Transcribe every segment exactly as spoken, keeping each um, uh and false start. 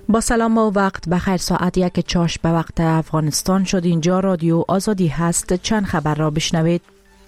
با سلام و وقت بخیر. ساعت یک چاش به وقت افغانستان شد. اینجا رادیو آزادی هست. چند خبر را بشنوید.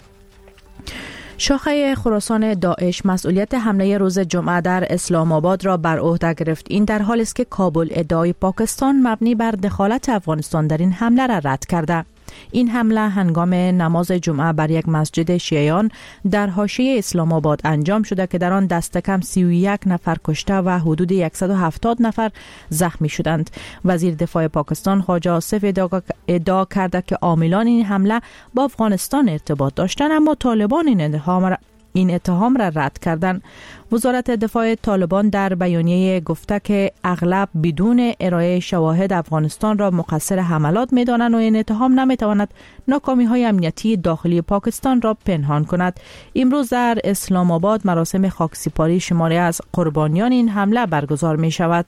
شاخه خراسان داعش مسئولیت حمله روز جمعه در اسلام آباد را بر عهده گرفت. این در حالی است که کابل ادعای پاکستان مبنی بر دخالت افغانستان در این حمله را رد کرده. این حمله هنگام نماز جمعه بر یک مسجد شیعیان در حاشیه اسلام آباد انجام شده که در آن دست کم سی و یک نفر کشته و حدود صد و هفتاد نفر زخمی شدند. وزیر دفاع پاکستان خواجه آصف ادعا کرده که عاملان این حمله با افغانستان ارتباط داشتند، اما طالبان این اتهام را این اتهام را رد کردند. وزارت دفاع طالبان در بیانیه گفته که اغلب بدون ارائه شواهد افغانستان را مقصر حملات می‌دانند و این اتهام نمی‌تواند ناکامی‌های امنیتی داخلی پاکستان را پنهان کند. امروز در اسلام آباد مراسم خاکسپاری شماری از قربانیان این حمله برگزار می‌شود.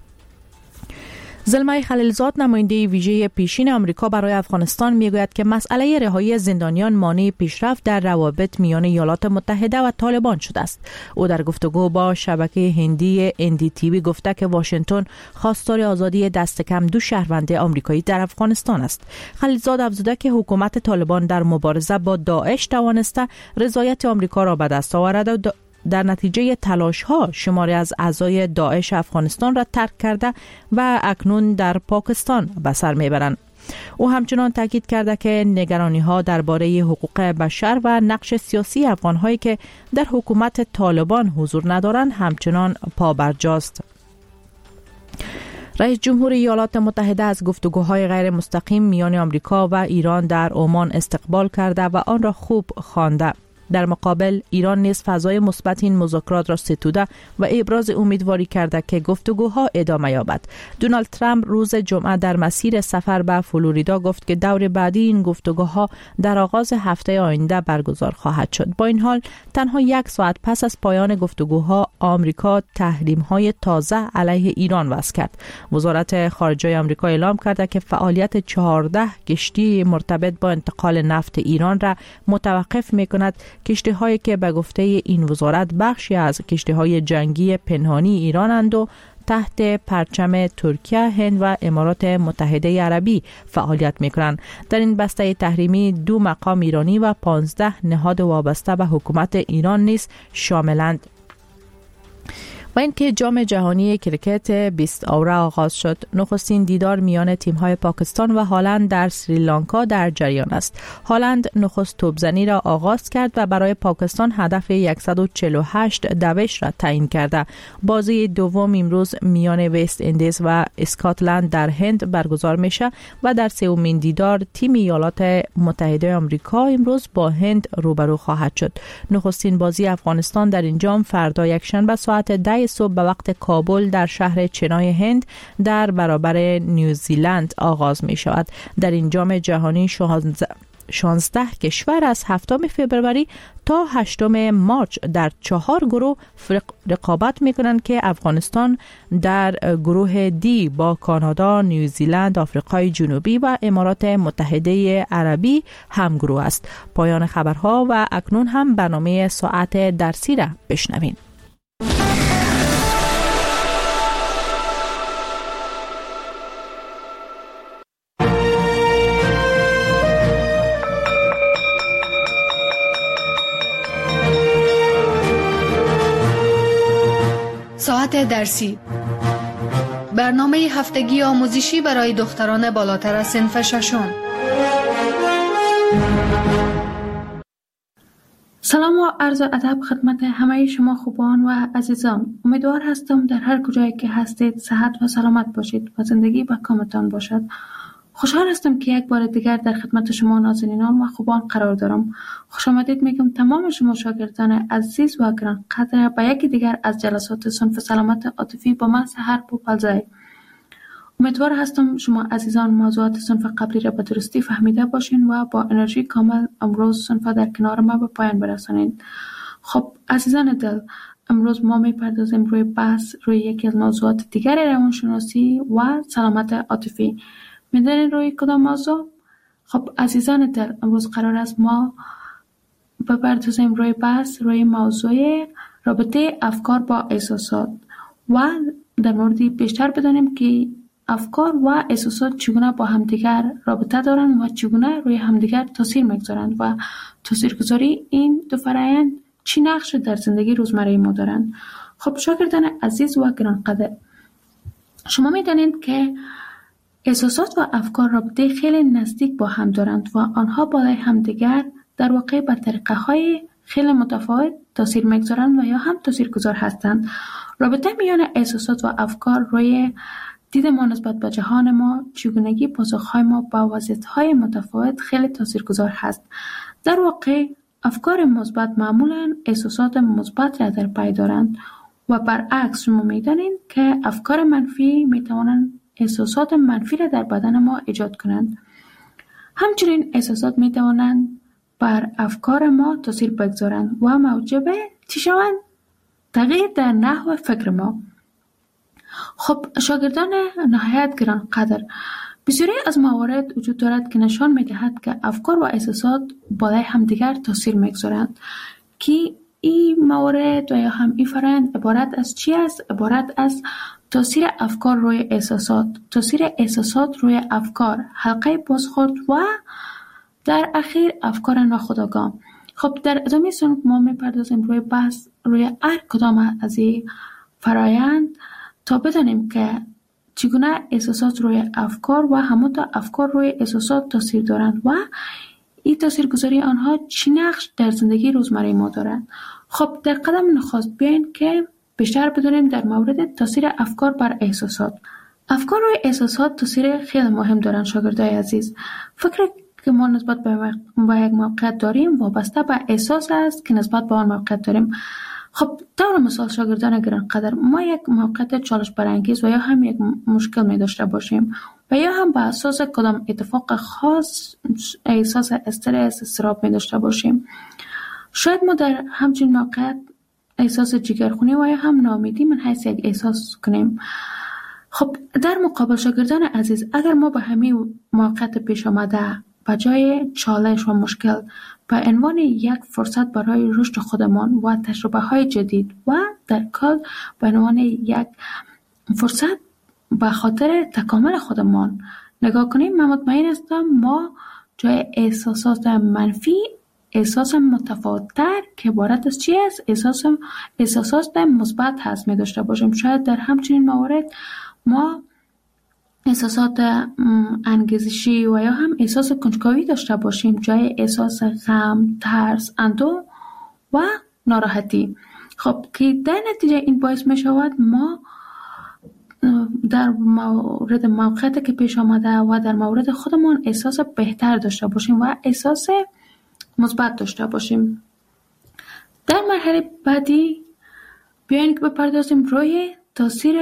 زلمه خلیلزاد نماینده ویژه پیشین آمریکا برای افغانستان میگوید که مسئله رهایی زندانیان مانع پیشرفت در روابط میان ایالات متحده و طالبان شده است. او در گفتگو با شبکه هندی ان دی تی وی گفته که واشنگتن خواستار آزادی دست کم دو شهروند آمریکایی در افغانستان است. خلیلزاد افزوده که حکومت طالبان در مبارزه با داعش توانسته رضایت آمریکا را به دست آورد و در نتیجه تلاش ها شماری از اعضای داعش افغانستان را ترک کرده و اکنون در پاکستان به سر میبرند. او همچنان تاکید کرده که نگرانی ها درباره حقوق بشر و نقش سیاسی افغان هایی که در حکومت طالبان حضور ندارند همچنان پابرجاست. رئیس جمهور ایالات متحده از گفتگوهای غیر مستقیم میان آمریکا و ایران در عمان استقبال کرده و آن را خوب خوانده. در مقابل ایران نیز فضای مثبت این مذاکرات را ستوده و ابراز امیدواری کرده که گفتگوها ادامه یابد. دونالد ترامپ روز جمعه در مسیر سفر به فلوریدا گفت که دور بعدی این گفتگوها در آغاز هفته آینده برگزار خواهد شد. با این حال تنها یک ساعت پس از پایان گفتگوها آمریکا تحریم‌های تازه علیه ایران وضع کرد. وزارت خارجه آمریکا اعلام کرده که فعالیت چهارده کشتی مرتبط با انتقال نفت ایران را متوقف می‌کند. کشتی هایی که به گفته این وزارت بخشی از کشتی های جنگی پنهانی ایرانند و تحت پرچم ترکیه، هند و امارات متحده عربی فعالیت میکنند. در این بسته تحریمی دو مقام ایرانی و پانزده نهاد وابسته به حکومت ایران نیز شاملند. و اینکه جام جهانی کرکت بیست اوره آغاز شد. نخستین دیدار میان تیم‌های پاکستان و هالند در سریلانکا در جریان است. هالند نخست توپزنی را آغاز کرد و برای پاکستان هدف صد و چهل و هشت دوش را تعیین کرده. بازی دوم امروز میان وست اندیز و اسکاتلند در هند برگزار میشه و در سومین دیدار تیم ایالات متحده آمریکا امروز با هند روبرو خواهد شد. نخستین بازی افغانستان در این جام فردا یکشنبه ساعت ده صبح به وقت کابل در شهر چنای هند در برابر نیوزیلند آغاز می شود. در این جام جهانی شانزده کشور از هفتم فوریه تا هشتم مارس در چهار گروه رقابت می کنند که افغانستان در گروه دی با کانادا، نیوزیلند، آفریقای جنوبی و امارات متحده عربی هم گروه است. پایان خبرها و اکنون هم برنامه ساعت درسی را بشنوین. ساعت درسی، برنامه هفتگی آموزشی برای دختران بالاتر از صنف ششم. سلام و عرض ادب خدمت همه شما خوبان و عزیزان. امیدوار هستم در هر کجایی که هستید صحت و سلامت باشید و زندگی به کامتان باشد. خوشحال هستم که یک بار دیگر در خدمت شما نازنینان و خوبان قرار دارم. خوش آمدید میگم تمام شما شاگردان عزیز و گران قدر به یکی دیگر از جلسات صنف سلامت عاطفی با من سحر بوپلزای. امیدوار هستم شما عزیزان موضوعات صنف قبلی را به درستی فهمیده باشین و با انرژی کامل امروز صنف در کنار ما به پایان برسانید. خب عزیزان دل، امروز ما میپردازیم روی بحث روی یکی از موضوعات دیگر روانشناسی و سلامت عاطفی. میدونین روی کدام موضوع؟ خب عزیزان دل، امروز قرار است ما بپردازیم روی بحث روی موضوع رابطه افکار با احساسات و در موردی بیشتر بدانیم که افکار و احساسات چگونه با همدیگر رابطه دارند و چگونه روی همدیگر تاثیر میگذارند و تاثیرگذاری این دو فرآیند چی نقش در زندگی روزمره ما دارند. خب شاگردان عزیز و گرانقدر، شما میدانید که احساسات و افکار رابطه خیلی نزدیک با هم دارند و آنها بالای همدیگر در واقع به طریقه های خیلی متفاوت تاثیر میگذارند و یا هم تاثیرگذار هستند. رابطه میان احساسات و افکار روی دید ما نسبت به جهان ما، چگونگی پاسخهای ما با وضعیت‌های متفاوت خیلی تاثیرگذار هست. در واقع افکار مثبت معمولاً احساسات مثبت را در پی دارند و برعکس شما می‌دانید که افکار منفی می‌توانند احساسات منفی را در بدن ما ایجاد کنند. همچنین احساسات می‌توانند بر افکار ما تاثیر بگذارند و موجب چی شوند؟ تغییر در نحو فکر ما. خب شاگردان نهایت گرانقدر، بسیاری از موارد وجود دارد که نشان می‌دهد که افکار و احساسات بالای همدیگر تاثیر می‌گذارند که این موارد و یا هم این فرآیند عبارت از چی است؟ عبارت از تاثیر افکار روی احساسات، تاثیر احساسات روی افکار، حلقه بازخورد و در اخیر افکار ناخودآگاه. خب در ادامه سن ما می‌پردازیم روی بحث روی هر کدام از این فرآیند تا بدانیم که چگونه احساسات روی افکار و همانطور افکار روی احساسات تاثیر دارند و این تاثیرگذاری آنها چی نقش در زندگی روزمره ما دارند. خب در قدم نخست بیاین که بیشتر بدونیم در مورد تاثیر افکار بر احساسات. افکار روی احساسات تاثیر خیلی مهم دارند شاگردای عزیز. فکر که ما نسبت به یک موقعیت داریم وابسته به احساس است که نسبت به آن موقعیت داریم. خب طور مثال شاگردان گرانقدر، ما یک موقعیت چالش برانگیز و یا هم یک مشکل می داشته باشیم و یا هم به اساس کدام اتفاق خاص احساس استرس، اضطراب می داشته باشیم. شاید ما در همچین موقعیت احساس جگرخونی و یا هم ناامیدی من حیث یک احساس کنیم. خب در مقابل شاگردان عزیز، اگر ما به همین موقعیت پیش آمده به جای چالش و مشکل به عنوان یک فرصت برای رشد خودمان و تجربه های جدید و در کل به عنوان یک فرصت به خاطر تکامل خودمان نگاه کنیم، من مطمئن هستم ما جای احساسات منفی احساس متفاوت‌تر که عبارت از چی است؟ احساس احساسات مثبت هست می داشته باشیم. شاید در همچنین موارد ما احساسات انگیزشی و یا هم احساس کنجکاوی داشته باشیم جای احساس غم، ترس، اندوه و ناراحتی. خب که در نتیجه این باعث می شود ما در مورد موقعیتی که پیش آمده و در مورد خودمان احساس بهتر داشته باشیم و احساس مثبت داشته باشیم. در مرحله بعدی بیاین که بپردازیم روی تاثیر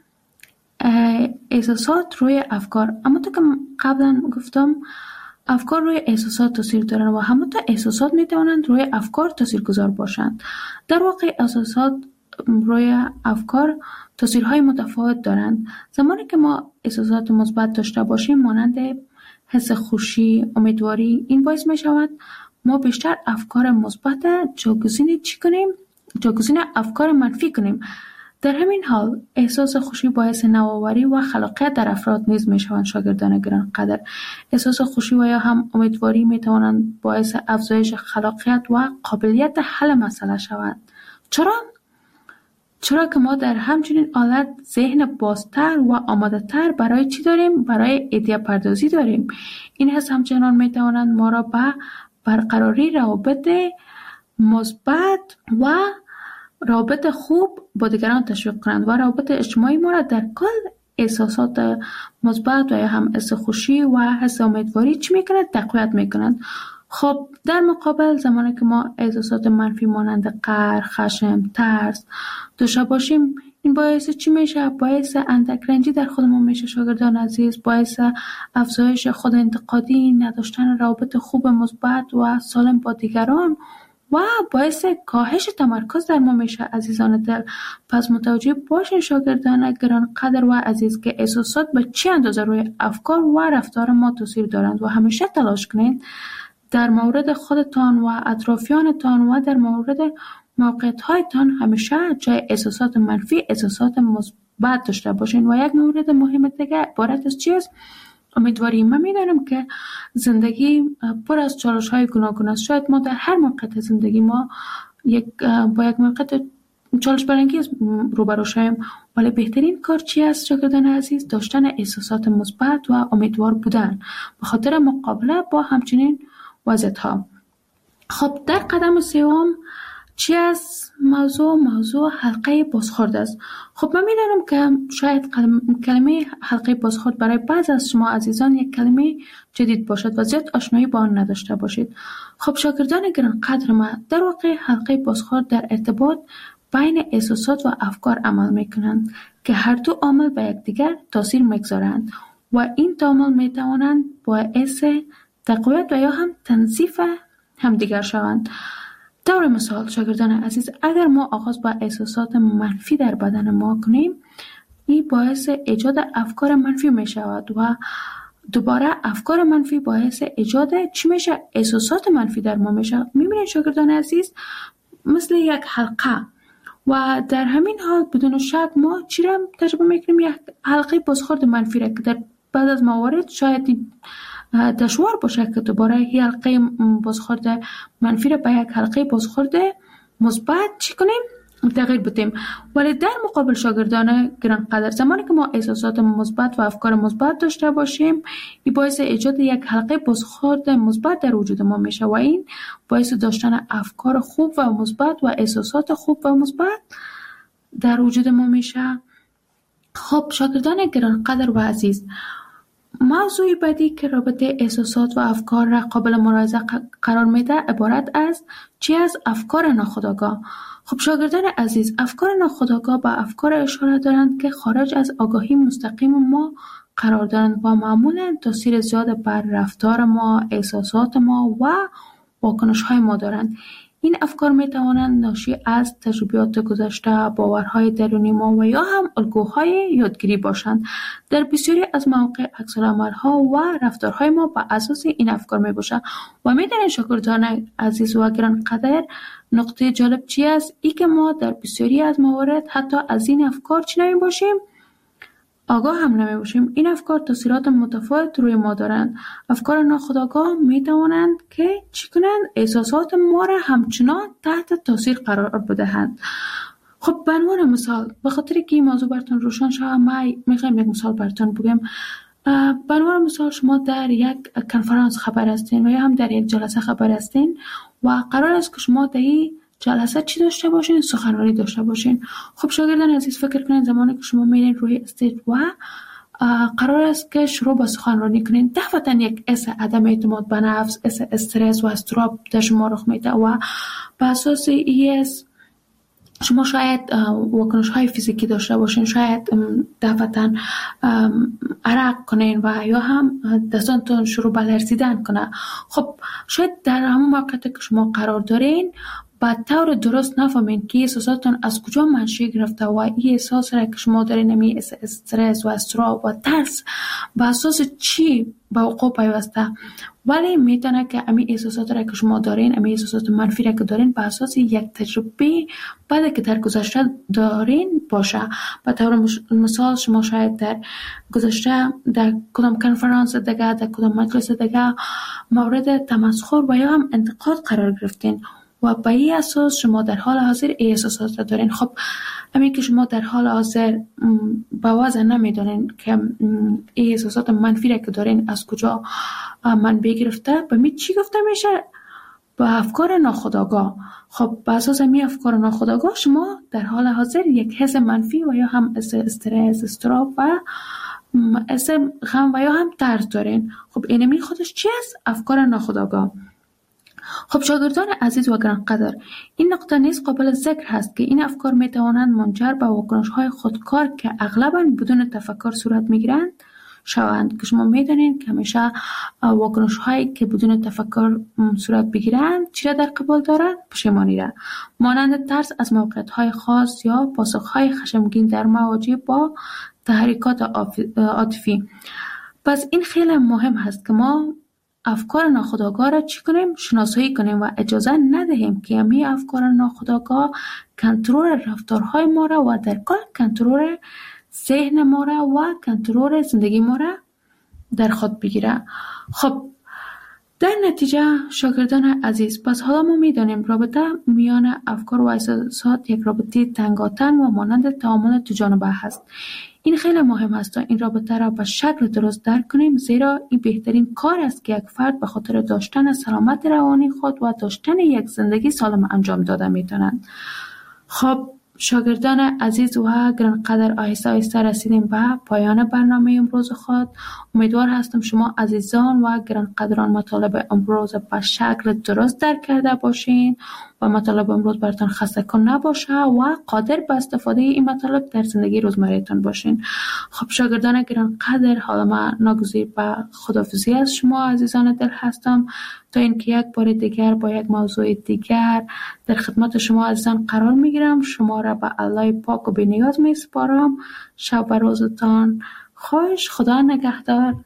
احساسات روی افکار. اما تا که قبلا گفتم افکار روی احساسات تاثیر دارند و همونطور احساسات میتوانند روی افکار تاثیرگذار باشند. در واقع احساسات روی افکار تاثیرهای متفاوت دارند. زمانی که ما احساسات مثبت داشته باشیم مانند حس خوشی، امیدواری، این باعث می شود ما بیشتر افکار مثبت جایگزین چی کنیم؟ جایگزین افکار منفی کنیم. در همین حال احساس خوشی باعث نوآوری و خلاقیت در افراد نیز می شوند. شاگردان گرانقدر، احساس خوشی و یا هم امیدواری می توانند باعث افزایش خلاقیت و قابلیت حل مسئله شوند. چرا؟ چرا که ما در همچنین حالت ذهن بازتر و آماده تر برای چی داریم؟ برای ایده پردازی داریم. این حس همچنان می توانند ما را به برقراری روابط مثبت و روابط خوب با دیگران تشویق کنند و روابط اجتماعی ما را در کل احساسات مثبت و یا هم حس خوشی و حس امیدواری چی میکنند؟ تقویت میکنند. خب در مقابل زمانی که ما احساسات منفی مانند قهر، خشم، ترس داشته باشیم، این باعث چی میشه؟ باعث اندک رنجی در خودمون میشه شاگردان عزیز، باعث افزایش خود انتقادی، نداشتن روابط خوب مثبت و سالم با دیگران و باعث کاهش تمرکز در ما میشه. عزیزان دل، پس متوجه باشین شاگردان گرانقدر و عزیز که احساسات به چه اندازه روی افکار و رفتار ما تاثیر دارند و همیشه تلاش کنید در مورد خودتان و اطرافیانتان و در مورد موقعیت‌هایتان همیشه جای احساسات منفی احساسات مثبت داشته باشین. و یک مورد مهم دیگه عبارت از چی است؟ امیدواری. من میدانم که زندگی پر از چالش های گوناگون است. شاید ما در هر موقع زندگی ما یک با یک موقع چالش برانگیز روبرو شویم، ولی بهترین کار چی است شاگردان عزیز؟ داشتن احساسات مثبت و امیدوار بودن به خاطر مقابله با همچنین وضعیت ها. خب در قدم سوم چی است موضوع؟ موضوع حلقه بازخورد است. خب من میدانم که شاید کلمه حلقه بازخورد برای بعض از شما عزیزان یک کلمه جدید باشد و زیاد آشنایی با آن نداشته باشید. خب شاگردان گرانقدر من، در واقع حلقه بازخورد در ارتباط بین احساسات و افکار عمل میکنند که هر دو عامل به یکدیگر تاثیر میگذارند و این دو عامل میتوانند باعث تقویت و یا هم تنظیف همدیگر شوند. طور مثال شاگردان عزیز، اگر ما آغاز با احساسات منفی در بدن ما کنیم، این باعث ایجاد افکار منفی می شود و دوباره افکار منفی باعث ایجاد چی میشه؟ احساسات منفی در ما میشه. میبینید شاگردان عزیز مثل یک حلقه، و در همین حال بدون شک ما چی را تجربه میکنیم؟ یک حلقه بازخورد منفی را که در بعد از موارد شاید دشوار باشه که دوباره یک حلقه بازخورد منفی را به یک حلقه بازخورد مثبت چی کنیم؟ تغییر بدیم. ولی در مقابل شاگردان گرانقدر، زمانی که ما احساسات مثبت و افکار مثبت داشته باشیم، این باعث ایجاد یک حلقه بازخورد مثبت در وجود ما میشه و این باعث داشتن افکار خوب و مثبت و احساسات خوب و مثبت در وجود ما میشه. خب شاگردان گرانقدر و عزیز، موضوع بعدی که رابطه احساسات و افکار را قابل ملاحظه قرار میده عبارت از چی از افکار ناخودآگاه. خب شاگردان عزیز، افکار ناخودآگاه با افکار اشاره دارند که خارج از آگاهی مستقیم ما قرار دارند و معمولا تاثیر زیاد بر رفتار ما، احساسات ما و واکنش های ما دارند. این افکار می توانند ناشی از تجربیات گذشته، باورهای درونی ما و یا هم الگوهای یادگیری باشند. در بسیاری از مواقع عکس‌العمل‌ها و رفتارهای ما بر اساس این افکار می باشند. و می دانید شاگردان عزیز و گرانقدر، نقطه جالب چی است؟ ای که ما در بسیاری از موارد حتی از این افکار چی نمی باشیم؟ آگاه هم نمی باشیم. این افکار تاثیرات متفاوت روی ما دارند. افکار ناخودآگاه می توانند که چی کنند؟ احساسات ما را همچنان تحت تاثیر قرار بدهند. خب به عنوان مثال، به خاطر که این موضوع براتون روشن شود، من میخوام یک مثال براتون بگم. به عنوان مثال، شما در یک کنفرانس خبر هستین و یا هم در یک جلسه خبر هستین و قرار است که شما در این جلسه چی داشته باشین؟ سخنرانی داشته باشین. خب شاگردان عزیز، فکر کنین زمانی که شما میرین روی استیج و قرار است که شروع به سخنرانی کنین، دفعتا یک حس عدم اعتماد به نفس، حس استرس و اضطراب در شما رخ میده و به اساس این شما شاید واکنش های فیزیکی داشته باشین، شاید دفعتا عرق کنین و یا هم دستانتون شروع به لرزیدن کنه. خب شاید در همون موقع که شما قرار دارین با طور درست نفهمین که احساساتتون از کجا منشأ گرفته و این احساس را که شما دارین، نمی استرس و اضطراب و ترس به اساس چی به وقوع پیوسته، ولی میتونه که امی احساسات را که شما دارین، امی احساسات منفی را که دارین به اساس یک تجربه بعد که در گذشته دارین باشه. به طور مثال شما شاید در گذشته در کدام کنفرانس دیگه، در کدام مجلس دیگه مورد تمسخر و یا هم انتقاد قرار گرفتین و به این اساس شما در حال حاضر ای احساسات را دارین. خب همین که شما در حال حاضر با وضع نمیدونین که ای احساسات منفی را که دارین از کجا منبع گرفته، به می چی گفته میشه؟ با افکار ناخودآگاه. خب به اساس می افکار ناخودآگاه شما در حال حاضر یک حس منفی و یا هم استرس، اضطراب و حس غم و یا هم ترس دارین. خب اینمی خودش چی است؟ افکار ناخودآگاه. خب شاگردان عزیز و گرانقدر، این نقطه نیز قابل ذکر هست که این افکار می توانند منجر به واکنش‌های خودکار که اغلباً بدون تفکر صورت می‌گیرند شوند. که شما می‌دانید که همیشه واکنش‌هایی که بدون تفکر صورت بگیرند چی را در قبال دارند؟ پشیمانی را، مانند ترس از موقعیت‌های خاص یا پاسخ‌های خشمگین در مواجه با تحریکات عاطفی. پس این خیلی مهم هست که ما افکار ناخودآگاه را چی کنیم؟ شناسایی کنیم و اجازه ندهیم که همین افکار ناخودآگاه کنترل رفتارهای ما را و در کل کنترل ذهن ما را و کنترل زندگی ما را در خود بگیره. خب در نتیجه شاگردان عزیز، پس حالا ما میدانیم رابطه میان افکار و احساسات یک رابطه تنگاتنگ و مانند تعامل دو جانبه هست. این خیلی مهم است تا این رابطه را به شکل درست درک کنیم، زیرا این بهترین کار است که یک فرد به خاطر داشتن سلامت روانی خود و داشتن یک زندگی سالم انجام داده میتونند. خب شاگردان عزیز و گرانقدر، آهسته آهسته رسیدیم به پایان برنامه امروز خود. امیدوار هستم شما عزیزان و گرانقدران مطالب امروز به شکل درست درک کرده باشین و مطالب امروز براتون خسته کن نباشه و قادر به استفاده این مطالب در زندگی روزمره‌تان باشین. خب شاگردان گرانقدر، حالا من ناگزیر به خداحافظی از شما عزیزان دل هستم تا اینکه یک بار دیگر با یک موضوع دیگر در خدمت شما عزیزان قرار میگیرم. شما را به الله پاک و بی‌نیاز میسپارم. شب و روزتان خوش. خدا نگهدار.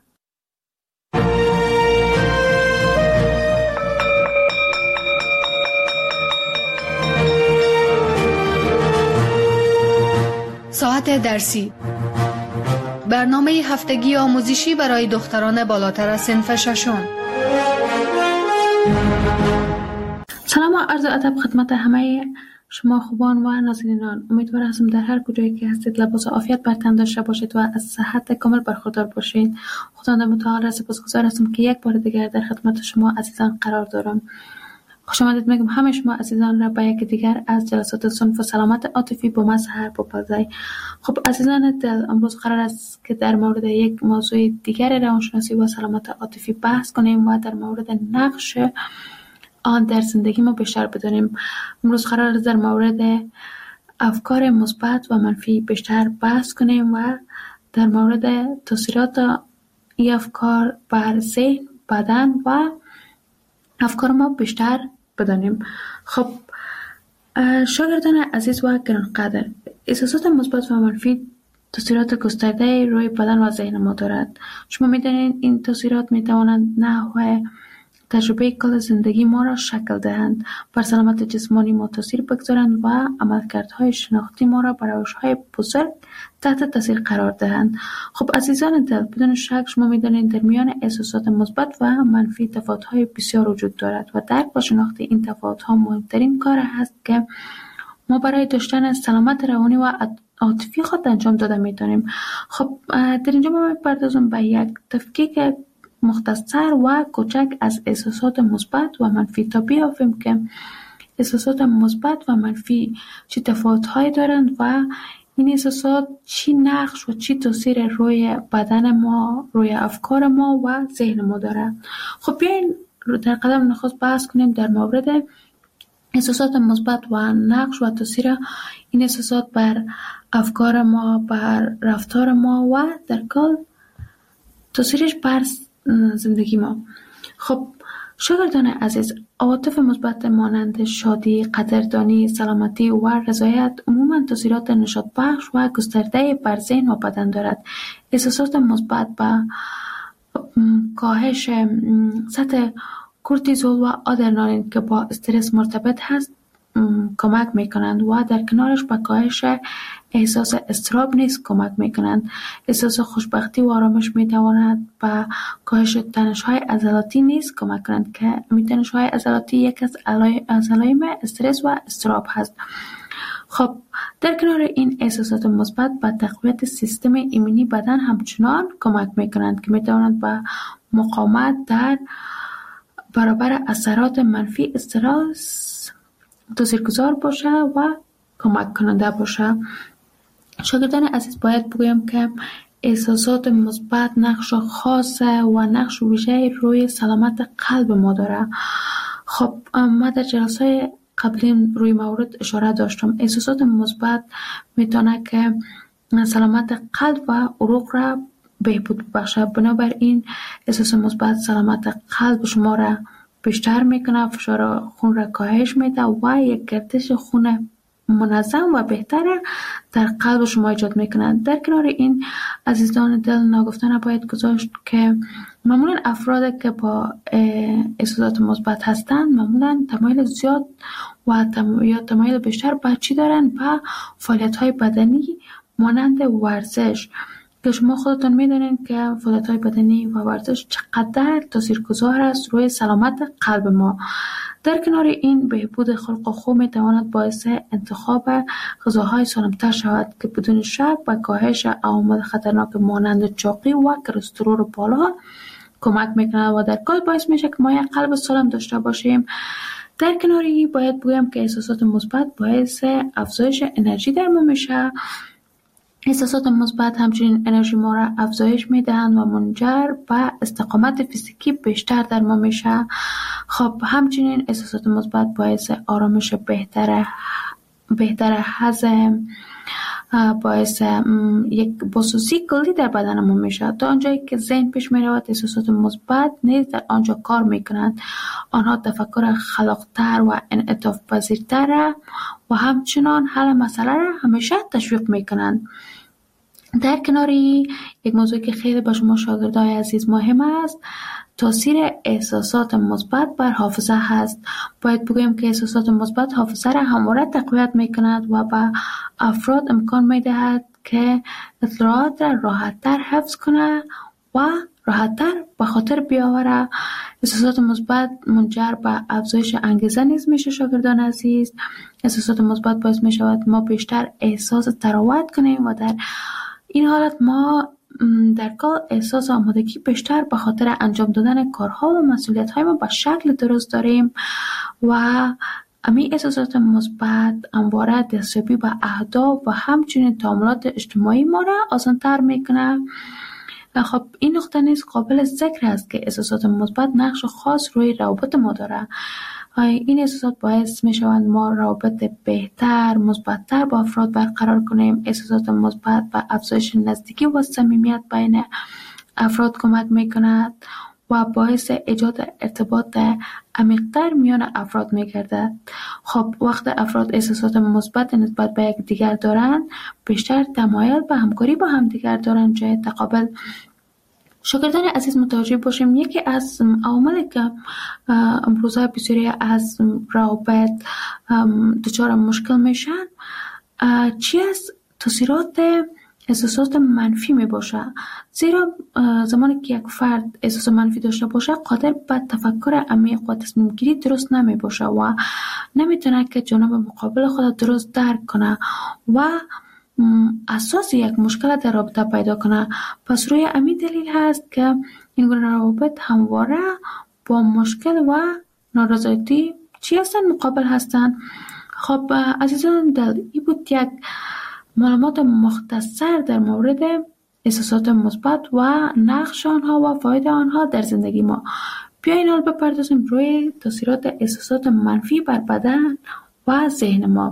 ساعت درسی، برنامه هفتگی آموزشی برای دختران بالاتر از صنف ششم. سلام و عرض ادب خدمت همه شما خوبان و نازنینان. امیدوار هستم در هر کجایی که هستید لباس عافیت بر تن داشته باشید و از صحت کامل برخوردار باشید. خداوند متعال را سپاسگزار هستم که یک بار دیگر در خدمت شما عزیزان قرار دارم. خوش آمدید میگم همه شما عزیزان را به یک دیگر از جلسات صنف سلامت عاطفی با مظهر بپذیر. خب عزیزان دل، امروز قرار است که در مورد یک موضوع دیگر روانشناسی و سلامت عاطفی بحث کنیم و در مورد نقش آن در زندگی ما بیشتر بدانیم. امروز قرار است در مورد افکار مثبت و منفی بیشتر بحث کنیم و در مورد تاثیرات این افکار بر ذهن، بدن و افکار ما بیشتر بدانیم. خب شاگردان عزیز و گرانقدر، احساسات مثبت و منفی تاثیرات گسترده روی بدن و ذهن ما دارد. شما می‌دانید این تاثیرات می‌توانند نحو تجربه کل زندگی ما را شکل دهند، بر سلامت جسمانی ما تاثیر بگذارند و عملکردهای شناختی ما را بر روش‌های بزرگ تحت تاثیر قرار دهند. خب عزیزان دل، بدون شک شما می‌دانید در میان احساسات مثبت و منفی تفاوت‌های بسیار وجود دارد و درک و شناخت این تفاوت‌ها مهمترین کار است که ما برای داشتن سلامت روانی و عاطفی خود انجام داده می‌توانیم. خب در اینجا ما می‌پردازم به یک تفکیک مختصر و کوچک از احساسات مثبت و منفی تا بیافیم که احساسات مثبت و منفی چه تفاوت‌هایی دارند و این احساسات چی نقش و چی تاثیر روی بدن ما، روی افکار ما و ذهن ما دارند. خب بیاین در قدم نخست بحث کنیم در مورد احساسات مثبت و نقش و تاثیر این احساسات بر افکار ما، بر رفتار ما و در کل تاثیرش بر زندگی ما. خب شاگردان عزیز، عواطف مثبت مانند شادی، قدردانی، سلامتی و رضایت عموماً تاثیرات نشاط بخش و گسترده بر ذهن و بدن دارد. احساسات مثبت با کاهش سطح کورتیزول و آدرنالین که با استرس مرتبط هست کمک میکنند و در کنارش به کاهش احساس اضطراب نیز کمک میکنند. احساس خوشبختی و آرامش میتواند به کاهش تنش‌های عضلاتی نیز کمک کنند که تنش‌های عضلاتی یک از علائم استرس و اضطراب هست. خب در کنار این احساسات مثبت به تقویت سیستم ایمنی بدن همچنان کمک میکنند که میتواند به مقاومت در برابر اثرات منفی استرس تاثیرگذار باشه و کمک کننده باشه. شاگردان عزیز، باید بگویم که احساسات مثبت نقش خاص و نقش ویژه روی سلامت قلب ما داره. خب ما در جلسه قبلی روی مورد اشاره داشتم. احساسات مثبت میتونه که سلامت قلب و عروق را بهبود بخشه. بنابراین احساس مثبت سلامت قلب شما را بیشتر میکنه، فشار خون را کاهش میده و یک گردش خون منظم و بهتر در قلب شما ایجاد میکنه. در کنار این عزیزان دل، ناگفته نباید گذاشت که معمولا افرادی که با احساسات مثبت هستند معمولا تمایل زیاد و تم... یا تمایل بیشتر به چی دارن؟ به فعالیت های بدنی مانند ورزش که شما خودتون میدونین که فعالیت‌های بدنی و ورزش چقدر تاثیرگذار است روی سلامت قلب ما. در کنار این بهبود خلق و خو میتواند باعث انتخاب غذاهای سالمتر شود که بدون شک به کاهش عوامل خطرناک مانند چاقی و کلسترول بالا کمک میکند و در کل باعث میشه که ما یک قلب سالم داشته باشیم. در کنار این باید بگویم که احساسات مثبت باعث افزایش انرژی در ما میشه. احساسات مثبت همچنین انرژی ما را افزایش میدهند و منجر به استقامت فیزیکی بیشتر در ما میشه. خب همچنین احساسات مثبت باعث آرامش بهتر بهتر هضم، باعث یک بسوزی کلی در بدن ما میشه. تا آنجایی که ذهن پیش میرود احساسات مثبت نیز در آنجا کار میکنند. آنها تفکر خلاقتر و انعطاف پذیرتر و همچنان حل مسئله را همیشه تشویق میکنند. در کناری یک موضوع که خیلی با شما شاگردای عزیز مهم است، تاثیر احساسات مثبت بر حافظه هست. باید بگویم که احساسات مثبت حافظه را همواره تقویت میکند و به افراد امکان میدهد که اطلاعات را راحت‌تر حفظ کنه و راحت‌تر به خاطر بیاوره. احساسات مثبت منجر به افزایش انگیزه نیز میشه. شاگردان عزیز، احساسات مثبت باعث میشود ما بیشتر احساس تراوت کنیم و در این حالت ما در کل احساس آمادگی بیشتر به خاطر انجام دادن کارها و مسئولیت‌های ما به شکل درست داریم و امی احساسات مثبت همواره دستیابی به اهداف و همچنین تعاملات اجتماعی ما را آسان‌تر میکنه. خب این نقطه نیز قابل ذکر است که احساسات مثبت نقش خاص روی روابط ما داره. این احساسات باعث می شوند ما روابط بهتر، مثبت‌تر با افراد برقرار کنیم. احساسات مثبت و افزایش نزدیکی و صمیمیت بین افراد کمک می کند و باعث ایجاد ارتباط عمیق‌تر میان افراد می گردد. خب وقت افراد احساسات مثبت نسبت به یک دیگر دارند، بیشتر تمایل به همکاری با هم دیگر دارند جای تقابل. شاگردان عزیز متوجه باشیم یکی از عواملی که امروزه بسیاری از روابط دچار مشکل میشن چی است؟ تاثیرات احساسات منفی می باشه. زیرا زمانی که یک فرد احساس منفی داشته باشه قادر به تفکر عمیق و تصمیم گیری درست نمی باشه و نمیتونه که جانب مقابل خود درست درک کنه و اساس یک مشکل در رابطه پیدا کنه. پس روی همین دلیل هست که این گونه روابط همواره با مشکل و نارضایتی چی هستن؟ مقابل هستن. خب عزیزان دل این بود یک معلومات مختصر در مورد احساسات مثبت و نقش آنها و فاید آنها در زندگی ما. بیاین حال بپردازیم روی تاثیرات احساسات منفی بر بدن و ذهن ما.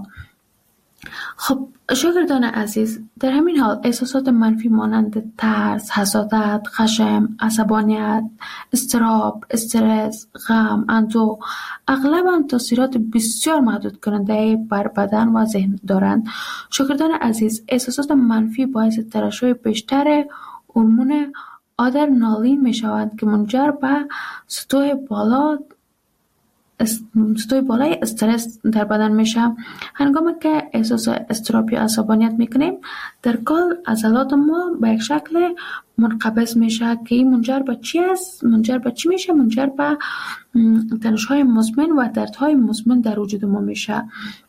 خب شاگردان عزیز، در همین حال احساسات منفی مانند ترس، حسادت، خشم، عصبانیت، اضطراب، استرس، غم، اندوه اغلباً تاثیرات بسیار محدود کننده بر بدن و ذهن دارند. شاگردان عزیز، احساسات منفی باعث ترشح بیشتر هورمون آدرنالین می شوند که منجر به سطوح بالا سطوح بالای استرس در بدن میشه. هنگامی که احساس اضطراب یا عصبانیت میکنیم در کل عضلات ما به یک شکل منقبض میشه که این منجر به چی است؟ منجر به چی میشه؟ منجر به تنش‌های مزمن و دردهای مزمن در وجود ما میشه.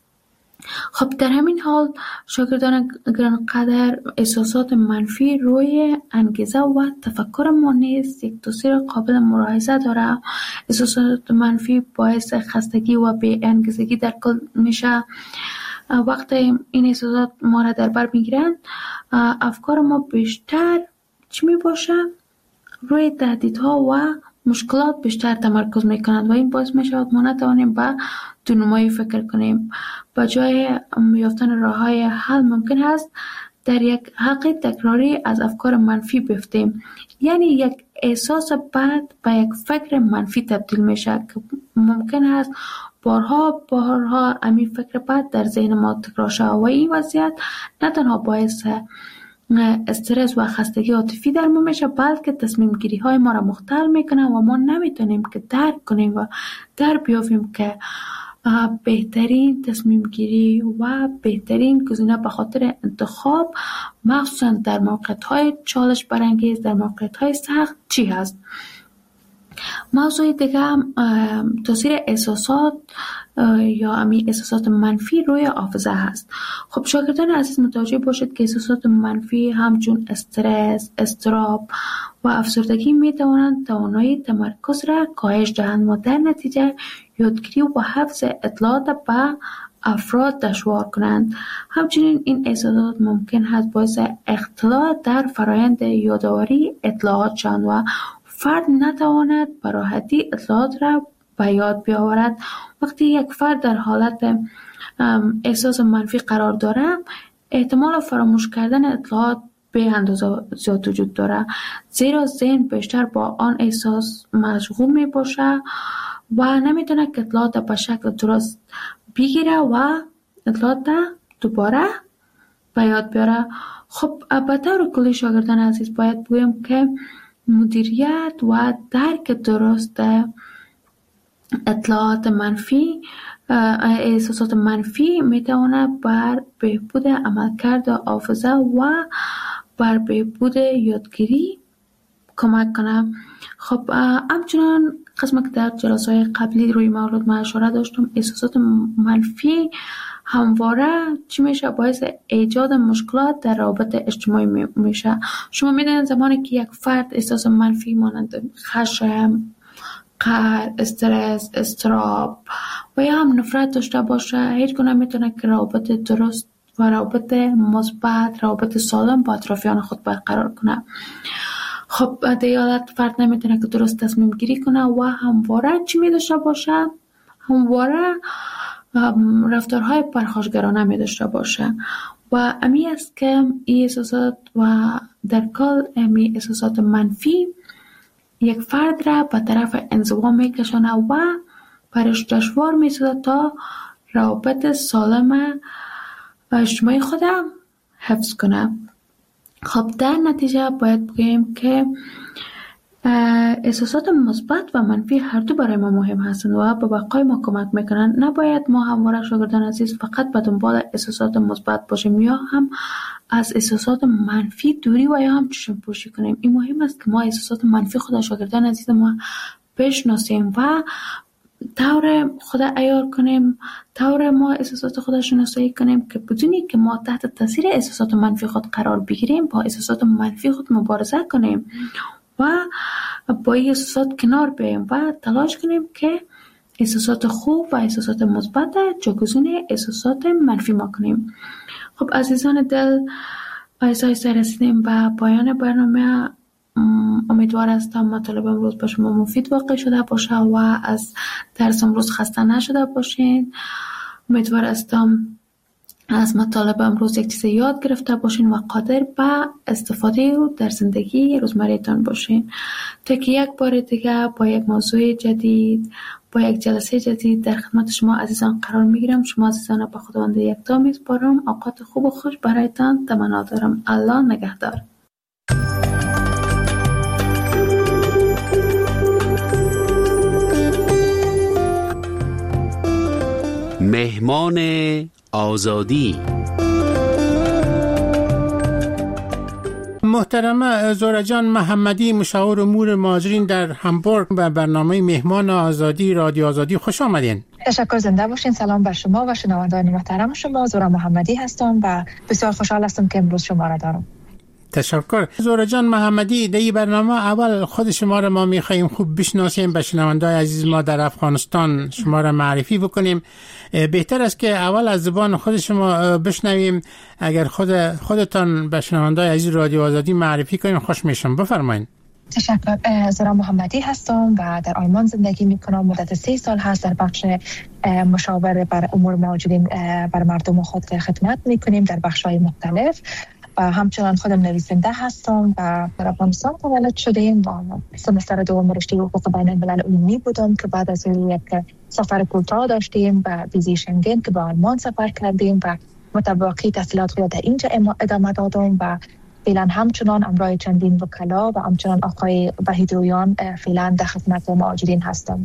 خب در همین حال شاگردان گرانقدر احساسات منفی روی انگیزه و تفکر ما نیز یک تاثیر قابل ملاحظه داره. احساسات منفی باعث خستگی و بی انگیزگی در کل میشه. وقتی این احساسات ما را در بر میگیرن افکار ما بیشتر چی می باشه؟ روی تهدیدها و مشکلات بیشتر تمرکز میکنند و این باعث میشود ما نتوانیم به دونمایی فکر کنیم. با جای یافتن راههای حل ممکن است در یک حلقه تکراری از افکار منفی بیفتیم. یعنی یک احساس بد به یک فکر منفی تبدیل میشه که ممکن است بارها بارها امی فکر بد در ذهن ما تکرار شود و این وضعیت نه تنها باعث استرس و خستگی عاطفی در ما میشه بلکه تصمیم گیری های ما را مختل میکنه و ما نمیتونیم که درک کنیم و در بیافیم که بهترین تصمیم گیری و بهترین گزینه به خاطر انتخاب، مخصوصا در موقعیت‌های چالش برانگیز، در موقعیت‌های سخت چی هست. موضوع دیگه تاثیر احساسات یا امی احساسات منفی روی حافظه هست. خب شاگردان عزیز متوجه باشید که احساسات منفی همچون استرس، اضطراب و افسردگی می توانند توانایی تمرکز را کاهش دهند و در نتیجه یادگیری و حفظ اطلاعات به افراد دشوار کنند. همچنین این احساسات ممکن است باعث اختلال در فرایند یادآوری اطلاعات شوند و فرد نتواند به راحتی اطلاعات را به یاد بیاورد. وقتی یک فرد در حالت احساس منفی قرار دارد، احتمال فراموش کردن اطلاعات به اندازه زیاد وجود دارد، زیرا ذهن بیشتر با آن احساس مشغول می باشه و نمیتونه که اطلاعات به شکل درست بگیره و اطلاعات دوباره به یاد بیاره. خب به طور کلی شاگردان عزیز باید بگویم که مدیریت و درک درست اطلاعات منفی، احساسات منفی میتواند بر بهبود عملکرد حافظه و بر بهبود یادگیری کمک کنه. خب همچنان قسمت که در جلسه‌های قبلی روی موضوع ما اشاره داشتم، احساسات منفی همواره چی میشه؟ باعث ایجاد مشکلات در روابط اجتماعی میشه. شما میدونید زمانی که یک فرد احساس منفی مانند خشم، قهر، استرس، اضطراب و یا هم نفرت داشته باشه، هیچ گونه میتونه که روابط درست و روابط مثبت، روابط سالم با اطرافیان خود برقرار کنه. خب در این حالت فرد نمیتونه که درست تصمیم گیری کنه و همواره چی میداشته باشه؟ همواره رفتارهای پرخاشگرانه می داشته باشه و امی است که این احساسات و در کل امی احساسات منفی یک فرد را به طرف انزوا می کشانه و برش دشوار می سازد تا روابط سالم و اجتماعی خود حفظ کنه. خب در نتیجه باید بگیم که احساسات مثبت و منفی هر دو برای ما مهم هستند و به بقای ما کمک میکنند. نباید ما همواره شاگردان عزیز فقط به دنبال احساسات مثبت باشیم یا هم از احساسات منفی دوری و یا هم چشم پوشی کنیم. این مهم است که ما احساسات منفی خود شاگردان عزیز ما بشناسیم و طور خود عیار کنیم، طور ما احساسات خود شناسایی کنیم که بدونی که ما تحت تاثیر احساسات منفی خود قرار بگیریم، با احساسات منفی خود مبارزه کنیم و با این احساسات کنار بیاییم و تلاش کنیم که احساسات خوب و احساسات مثبت جایگزین احساسات منفی ما کنیم. خب عزیزان دل، آیسته آیسته رسیدیم به پایان برنامه. امیدوار هستم مطالب امروز با شما مفید واقع شده باشه و از درس امروز خسته نشده باشین. امیدوار هستم از مطالب امروز یک چیز یاد گرفته باشین و قادر به استفاده او در زندگی روزمره‌تان باشین. تا که یک بار دیگه با یک موضوع جدید، با یک جلسه جدید در خدمت شما عزیزان قرار میگیرم. شما عزیزان به خداوند یکتا میسپارم. اوقات خوب و خوش برایتان تمنا دارم. الله نگهدار. مهمان آزادی. محترمه زهره جان محمدی، مشاور امور مهاجرین در همبورگ، به برنامه مهمان آزادی رادیو آزادی خوش آمدین. تشکر، زنده باشین. سلام بر شما و شنوندگان محترم شما. زهره محمدی هستم و بسیار خوشحال هستم که امروز شما را دارم. تشکر. زهره جان محمدی، در این برنامه اول خود شما را ما می‌خوایم خوب بشناسیم، به شنوندگان عزیز ما در افغانستان شما را معرفی بکنیم. بهتر است که اول از زبان خود شما بشنویم. اگر خود خودتان به شنوندگان عزیز رادیو آزادی معرفی کنیم خوش میشم. بفرمایید. تشکر. زهره محمدی هستم و در آلمان زندگی میکنم. مدت سه سال هست در بخش مشاور بر امور مهاجرین بر مردم خود خدمت میکنیم در بخش‌های مختلف. و همچنان خودم نویسنده هستم و در افغانستان تولد شدیم و سمستر دوم رشته حقوق بین الملل عمومی بودم که بعد از یک سفر کوتاه داشتیم و ویزای شنگن که به آلمان سفر کردیم و متوقع تحصیلات خود در اینجا ادامه دادم و فعلا همچنان همراه چندین وکلا و همچنان آقای وحید رویان فعلا در خدمت مهاجرین هستم.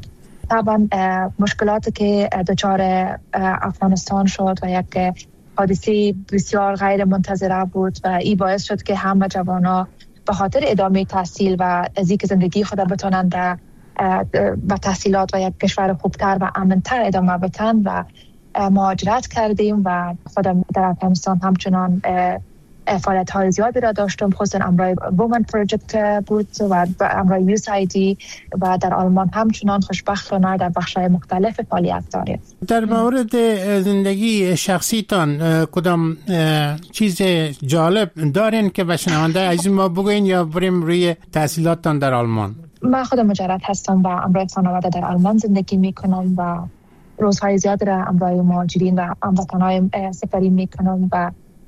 طبعا مشکلاتی که دچار افغانستان شد و یک حادثه بسیار غیر منتظره بود و این باعث شد که همه جوانا به خاطر ادامه تحصیل و از اینکه زندگی خود بتونن در با تحصیلات و یک کشور خوبتر و امنتر ادامه بدن و مهاجرت کردیم و خودم در افغانستان همچنان فعالیت های زیادی را داشتم، خصوصا امرای وومن پروژکت بود و امرای یو اس آی دی و در آلمان همچنان خوشبختانه در بخش‌های مختلف فعالیت داریم. در مورد زندگی شخصیتان کدام چیز جالب دارین که به شنونده عزیز ما بگوین یا بریم روی تحصیلاتتان در آلمان؟ من خودم مجرد هستم و امرای خانواده در آلمان زندگی میکنم و روزهای زیاد را امرای مهاجرین و هموطنان سپری میکنم و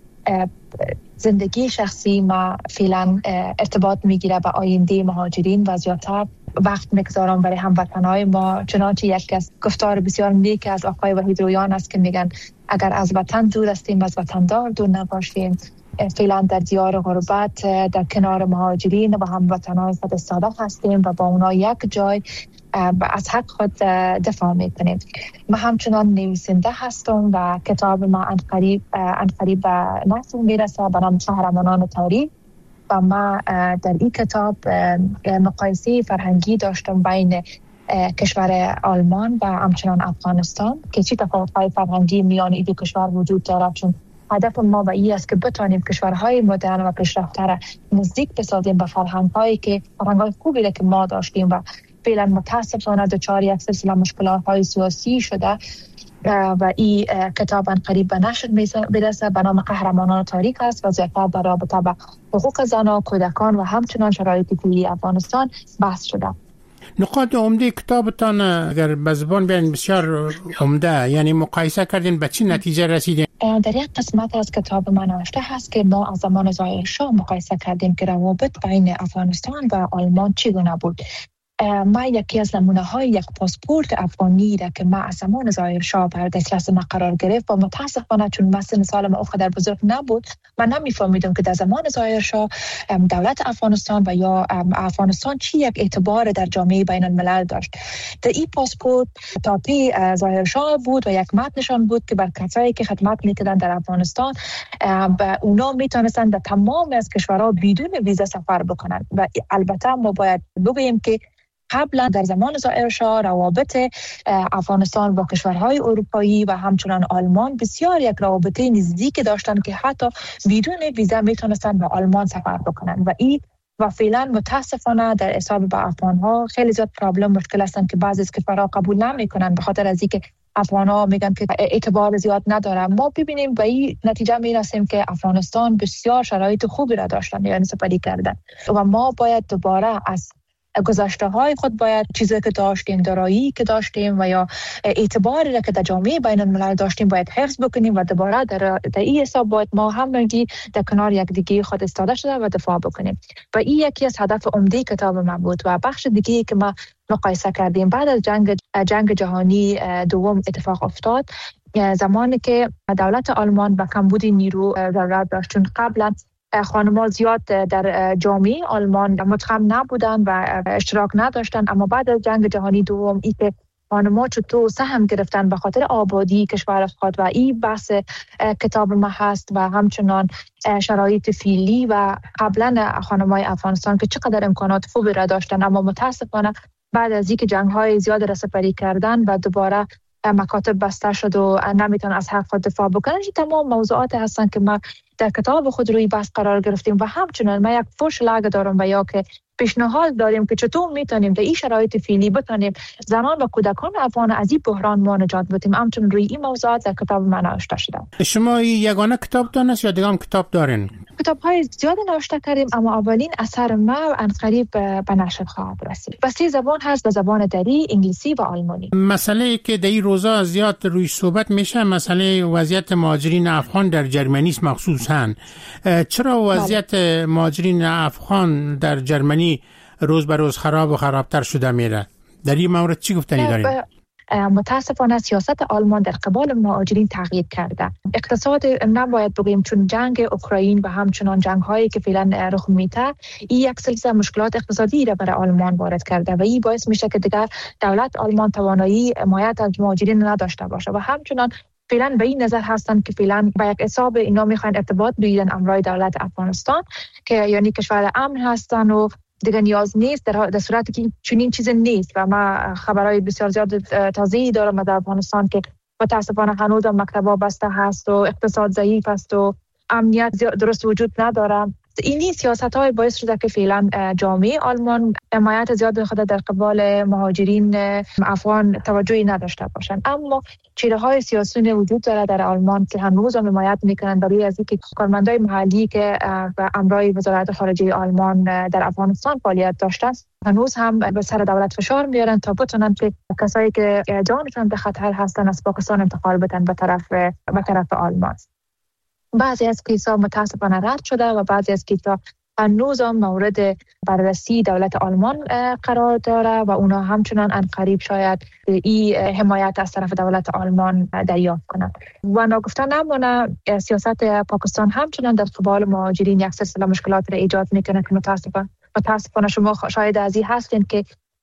زندگی شخصی ما فعلا ارتباط میگیره با آینده مهاجرین و زیادتر وقت میگذارم برای هموطنان ما. چنانچه یک از گفتار بسیار نیک از آقای وحید رویان است که میگن اگر از وطن دور هستیم از وطن دار دور نباشیم. فعلا در دیار غربت در کنار مهاجرین و هموطنان خود استاده هستیم و با اونا یک جای از حق خود دفاع میکنیم. من همچنان نویسنده هستم و کتاب ما انقریب انقریب به نصر میرسه به نام قهرمانان تاریخ و ما در این کتاب مقایسه فرهنگی داشتم بین کشور آلمان و همچنان افغانستان که چی تفاوت‌های فرهنگی میان این دو کشور وجود دارد، چون هدف ما و این است که بتانیم کشورهای مدرن و پیشرفته را نزدیک بسازیم به فرهنگ‌هایی که فرهنگ‌های خوبی که ما داشتیم و فعلا متاسفانه دچار یک سلسله مشکلات‌های سیاسی شده و این کتاب قریب به نشر میرسه به نام قهرمانان تاریخ است و زیادتر در رابطه با حقوق زنان، کودکان و همچنان شرایط فعلی افغانستان بحث شده. نقاط عمده کتابتان اگر به زبان بیان بسیار عمده، یعنی مقایسه کردین به چی نتیجه رسیدین؟ در یک قسمت از کتاب من نوشته هست که ما از زمان ظاهر شاه مقایسه کردیم که روابط بین افغانستان و آلمان چگونه بود. ما یکی از نمونه های یک پاسپورت افغانی را که ما از زمان ظاهر شاه بر دسترس ما قرار گرفت و متاسفانه چون مثل سال ما اونقدر بزرگ نبود من نمیفهمیدم که در زمان ظاهر شاه دولت افغانستان و یا افغانستان چی یک اعتبار در جامعه بین الملل داشت. در این پاسپورت تاپی ظاهر شاه بود و یک متنشان بود که بر کسایی که خدمت میکردن در افغانستان و اونا میتونستن در تمام از کشورها بدون ویزا سفر بکنن و البته ما باید بگوییم که قبلا در زمان ظاهر شاه روابط افغانستان با کشورهای اروپایی و همچنان آلمان بسیار یک روابط نزدیک داشتند که حتی بدون ویزا میتونستند به آلمان سفر بکنند و این و فعلا متاسفانه در حساب با افغانها خیلی زیاد پرابلم مشکل هستند که بعضی از کشورها قبول نمیکنند به خاطر از اینکه افغانها میگن که اعتبار زیاد نداره. ما ببینیم به این نتیجه میرسیم که افغانستان بسیار شرایط خوبی را داشتن یعنی سپری کردن و ما باید دوباره از گذشته های خود باید چیزی که داشتیم دارایی که داشتیم و یا اعتباری را که در جامعه بین الملل داشتیم باید حفظ بکنیم و دوباره در در این حساب باید ما همگی در کنار یک دیگه خود استاده شده و دفاع بکنیم و این یکی از هدف عمده کتاب من بود. و بخش دیگه که ما مقایسه کردیم بعد از جنگ جنگ جهانی دوم اتفاق افتاد، زمانی که دولت آلمان با کمبود نیرو ضرورت داشت، چون قبلا خانم‌ها زیاد در جامعه آلمان متخم نبودن و اشتراک نداشتن، اما بعد از جنگ جهانی دوم ای که خانم‌ها چطور سهم گرفتن به خاطر آبادی کشور خود و این بحث کتاب ما هست و همچنان شرایط فعلی و قبلا خانم‌های افغانستان که چقدر امکانات خوبی را داشتن اما متاسفانه بعد از اینکه جنگ‌های زیاد را سپری کردن و دوباره مکاتب بسته شد و نمیتون از حق خود دفاع بکنن. این تمام موضوعات هستن که ما در کتاب خود روی بحث قرار گرفتیم و همچنان ما یک فرصت دارم و یا که پیشنهاد داریم که چطور میتونیم در این شرایط فعلی بتونیم زنان و کودکان افغان از این بحران ما نجات بدیم. همچنان روی این موضوعات در کتاب من نوشته شده. شما یگانه کتابتون است یا دیگه هم کتاب دارین؟ کتاب‌های زیاد نوشته کردیم اما اولین اثر ما عنقریب به نشر خواهد رسید. و سه زبان هست، به زبان دری، انگلیسی و آلمانی. مسئله که در این روزا زیاد روی صحبت میشه مسئله وضعیت مهاجرین افغان در جرمنی است مخصوصاً. چرا وضعیت مهاجرین افغان در جرمنی روز به روز خراب و خرابتر شده میره؟ در این مورد چی گفتنی دارین؟ متاسفانه سیاست آلمان در قبال مهاجرین تغییر کرده. اقتصاد نباید بگیم، چون جنگ اوکراین و همچنان جنگ هایی که فعلا رخ میده این یک سلسله مشکلات اقتصادی را برای آلمان وارد کرده و این باعث میشه که دیگر دولت آلمان توانایی حمایت از مهاجرین نداشته باشه و همچنان فعلا به این نظر هستند که فعلا با یک حساب اینا میخواین ارتباط بگیرن امرای دولت افغانستان که یعنی کشور امن هستن و دیگه نیاز نیست، در, در صورتی که چنین چیز نیست. و ما خبرهای بسیار زیاد تازه‌ای دارم در افغانستان که متاسفانه هنوز مکتبا بسته هست و اقتصاد ضعیف است و امنیت درست وجود نداره. اینی سیاست های باعث شده که فعلا جامعه آلمان حمایت زیاد خود در قبال مهاجرین افغان توجهی نداشته باشند. اما چهره های سیاسی وجود داره در آلمان که هنوز هم حمایت میکنند برای از اینکه کارمندای محلی که به امرای وزارت خارجه آلمان در افغانستان فعالیت داشتن هنوز هم به سر دولت فشار میارن تا بتونن که کسایی که جانشون به خطر هستن از پاکستان انتقال بدن به طرف به طرف آلمان. بعضی از کیسا متاسفانه رد شده و بعضی از کیسا هنوز هم مورد بررسی دولت آلمان قرار داره و اونا همچنان انقریب شاید این حمایت از طرف دولت آلمان دریافت کنند. و ناگفته نمونه سیاست پاکستان همچنان در قبال مهاجرین یک سلسله مشکلات را ایجاد میکنه که متاسفانه متاسفانه شما شاید از این هستین که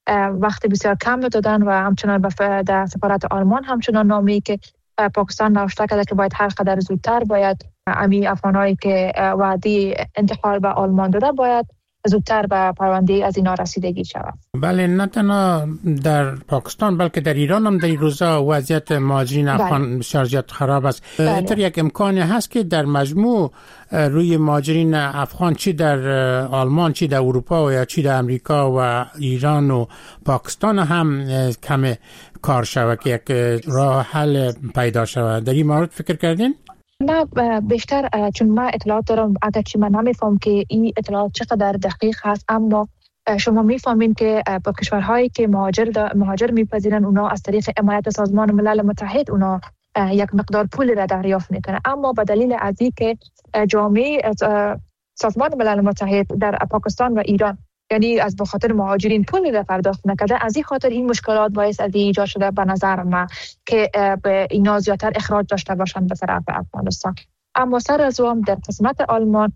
وقت بسیار کم دادن و همچنان در سفارت آلمان همچنان نامی که پاکستان نوشته کرده که باید هر قدر زودتر باید امی افغانایی که وعده انتقال به آلمان داده باید زودتر به پرونده از اینا رسیدگی شود. بله، نه تنها در پاکستان بلکه در ایران هم در این روزا وضعیت مهاجرین افغان بسیار زیاد خراب است. بله. یک امکانی هست که در مجموع روی مهاجرین افغان چی در آلمان چی در اروپا و یا چی در امریکا و ایران و پاکستان هم کم کار شود که یک راه حل پیدا شود. در این مورد فکر کردین؟ نه، بیشتر چون ما اطلاعات دارم، اگرچه من نمیفهم که این اطلاعات چقدر دقیق هست، اما شما میفهمین که با کشورهایی که مهاجر مهاجر میپذیرن اونا از طریق حمایت سازمان ملل متحد اونا یک مقدار پول را دریافت میکنه. اما به دلیل از اینکه جامعه سازمان ملل متحد در پاکستان و ایران یعنی از بخاطر مهاجرین پول را پرداخت نکرده، از این خاطر این مشکلات باعث از ایجاد شده به نظر ما که به اینا زیادتر اخراج داشته باشند به طرف افغانستان. اما سر از اون در قسمت آلمان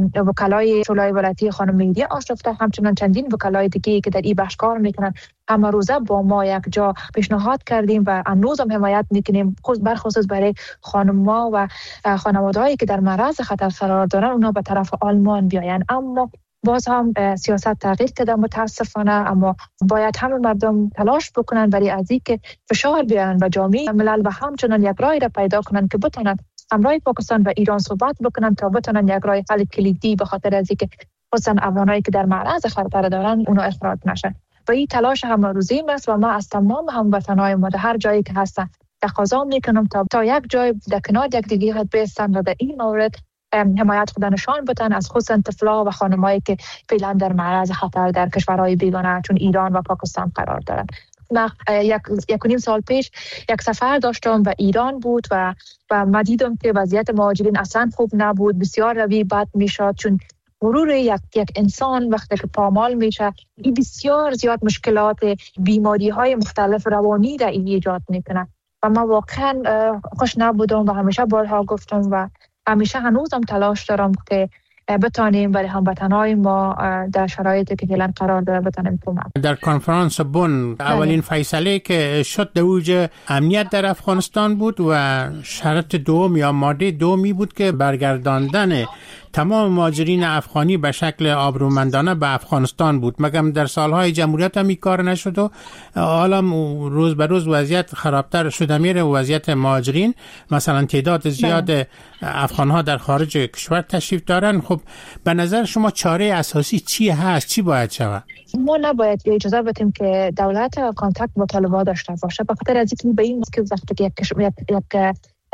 وکلای شورای ولایتی خانم مهدی آشرفته همچنان چندین وکلای دیگه که در این بخش کار میکنن همه روزه با ما یک جا پیشنهاد کردیم و هنوز هم حمایت میکنیم برخصوص برای خانم‌ها و خانواده‌هایی که در معرض خطر قرار دارن اونا به طرف آلمان بیاین. اما باز هم سیاست تغییر کرده متاسفانه، اما باید همه مردم تلاش بکنن برای از اینکه فشار بیارن و جامعه ملل و همچنان یک راهی را پیدا کنن که بتونن همراه پاکستان و ایران صحبت بکنن تا بتونن یک راه حل کلیدی به خاطر از اینکه خصوصا افغانایی که در معرض خطر دارن اونا اخراج نشن. و این تلاش همروزی است و ما از تمام هموطنای ما در هر جایی که هستن تقاضا میکنم تا تا یک جای در کنار یکدیگر بیستن و در این مورد حمایت خود نشان بدن از خصوصا طفلا و خانمایی که فعلا در معرض خطر در کشورهای بیگانه چون ایران و پاکستان قرار دارن. من یک یک و نیم سال پیش یک سفر داشتم و ایران بود و و ما دیدم که وضعیت مهاجرین اصلا خوب نبود، بسیار روی بد میشد چون غرور یک یک انسان وقتی که پامال میشه این بسیار زیاد مشکلات بیماری های مختلف روانی را ایجاد میکنه و ما واقعا خوش نبودم و همیشه بارها گفتم و همیشه هنوزم تلاش دارم که بتانیم برای هموطنای ما در شرایطی که فعلا قرار داره بتانیم کمک. در کنفرانس بن اولین فیصله که شد در اوج امنیت در افغانستان بود و شرط دوم یا ماده دومی بود که برگرداندن تمام مهاجرین افغانی به شکل آبرومندانه به افغانستان بود. مگم در سالهای جمهوریت هم این کار نشد و حالا روز به روز وضعیت خرابتر شده میره و وضعیت مهاجرین مثلا تعداد زیاد افغانها در خارج کشور تشریف دارن. خب به نظر شما چاره اساسی چی هست؟ چی باید شود؟ ما نباید اجازه بدیم که دولت کانتاکت با طالبان داشته باشه به خاطر از اینکه به این که وقتی که یک یک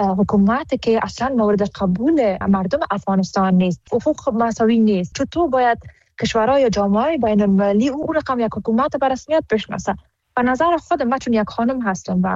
حکومت که اصلا مورد قبول مردم افغانستان نیست، حقوق مساوی نیست، چطور باید کشورهای یا جامعه بین المللی اون رقم یک حکومت به رسمیت بشناسه؟ به نظر خود من چون یک خانم هستم و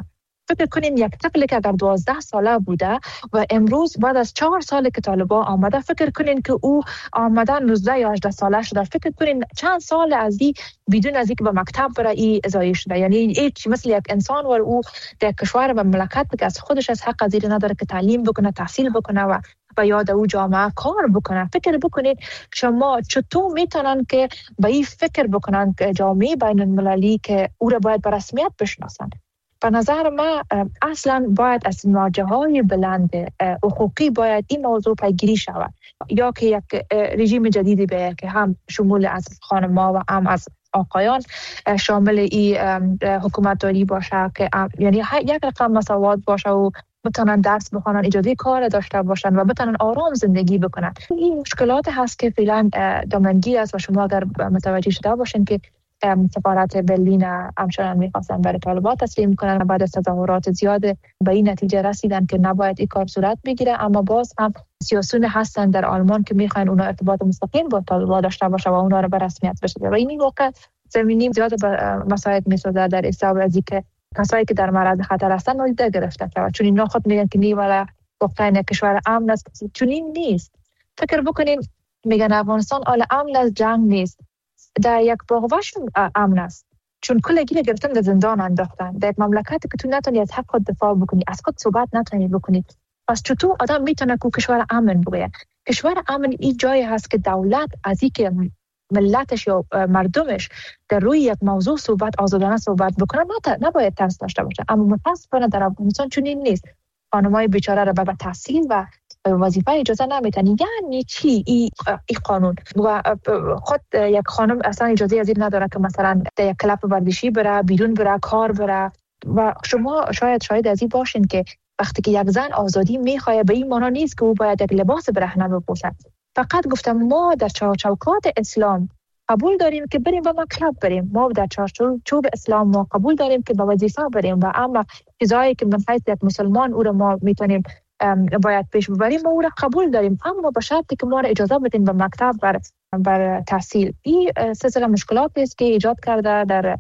فکر کنین یک طفلی که اگر دوازده ساله بوده و امروز بعد از چهار سال که طالبان آمده، فکر کنین که او آمده نوزده یا هجده ساله شده. فکر کنین چند سال از این بدون از اینکه به مکتب بره ای ازایی شده. یعنی هیچ مثل یک انسان و او در کشور و مملکت که از خودش از حق ازیر نداره که تعلیم بکنه، تحصیل بکنه و و یاد او جامعه کار بکنه. فکر بکنید شما چطور میتونن که به این فکر بکنن که جامعه بین المللی که او را باید به رسمیت بشناسن. به نظر من اصلا باید از مرجع‌های بلند حقوقی باید این موضوع پیگیری شود، یا که یک رژیم جدیدی به که هم شمول از خانم‌ها و هم از آقایان شامل این حکومتداری باشه، که یعنی یک رقم مساوات باشه و بتونن درس بخونن، اجازه کار داشته باشن و بتونن آرام زندگی بکنن. این مشکلات هست که فعلا دامنگیر است و شما اگر متوجه شده باشین که سفارت برلین همچنان میخواستن برای طالبان تسلیم کنن. بعد از تظاهرات زیاد به این نتیجه رسیدن که نباید این کار صورت بگیره، اما باز هم سیاسیون هستن در آلمان که میخواین اونا ارتباط مستقیم با طالبان داشته باشه و اونا رو به رسمیت بشناسه. و این واقعا زمینی زیاد به مسائل میسازه در حساب از اینکه کسایی که در معرض خطر هستن نادیده گرفته شود، چون اینا خود میگن که نیولا واقعا کشور امن است، چون این نیست. فکر بکنین میگن افغانستان آل امن از جنگ نیست، در یک باغوش امن است، چون کلگی گرفتن در زندان انداختن. در یک مملکتی که تو نتونی از حق خود دفاع بکنی، از خود صحبت نتونی بکنی، پس چطور آدم میتونه که کشور امن بگه؟ کشور امن این جایی هست که دولت از اینکه ملتش یا مردمش در روی یک موضوع صحبت آزادانه صحبت بکنه نباید ترس داشته باشه. اما متاسفانه در افغانستان چنین نیست. خانمای بیچاره را به تحصیل و وظیفه اجازه نمیدن. یعنی چی این قانون؟ و خود یک خانم اصلا اجازه از این نداره که مثلا در یک کلاب ورزشی بره، بیرون بره، کار بره. و شما شاید شاید از این باشین که وقتی که یک زن آزادی میخواد به این معنی نیست که او باید یک لباس برهنه بپوشه. فقط گفتم ما در چوکات اسلام قبول داریم که بریم به مکتب بریم، ما در چارچوب اسلام ما قبول داریم که به وظیفه بریم، و اما چیزایی که من حیث یک مسلمان او را ما میتونیم باید پیش ببریم ما او را قبول داریم، اما به شرطی که ما را اجازه بدین به مکتب بر بر تحصیل. این سلسله مشکلاتی است که ایجاد کرده در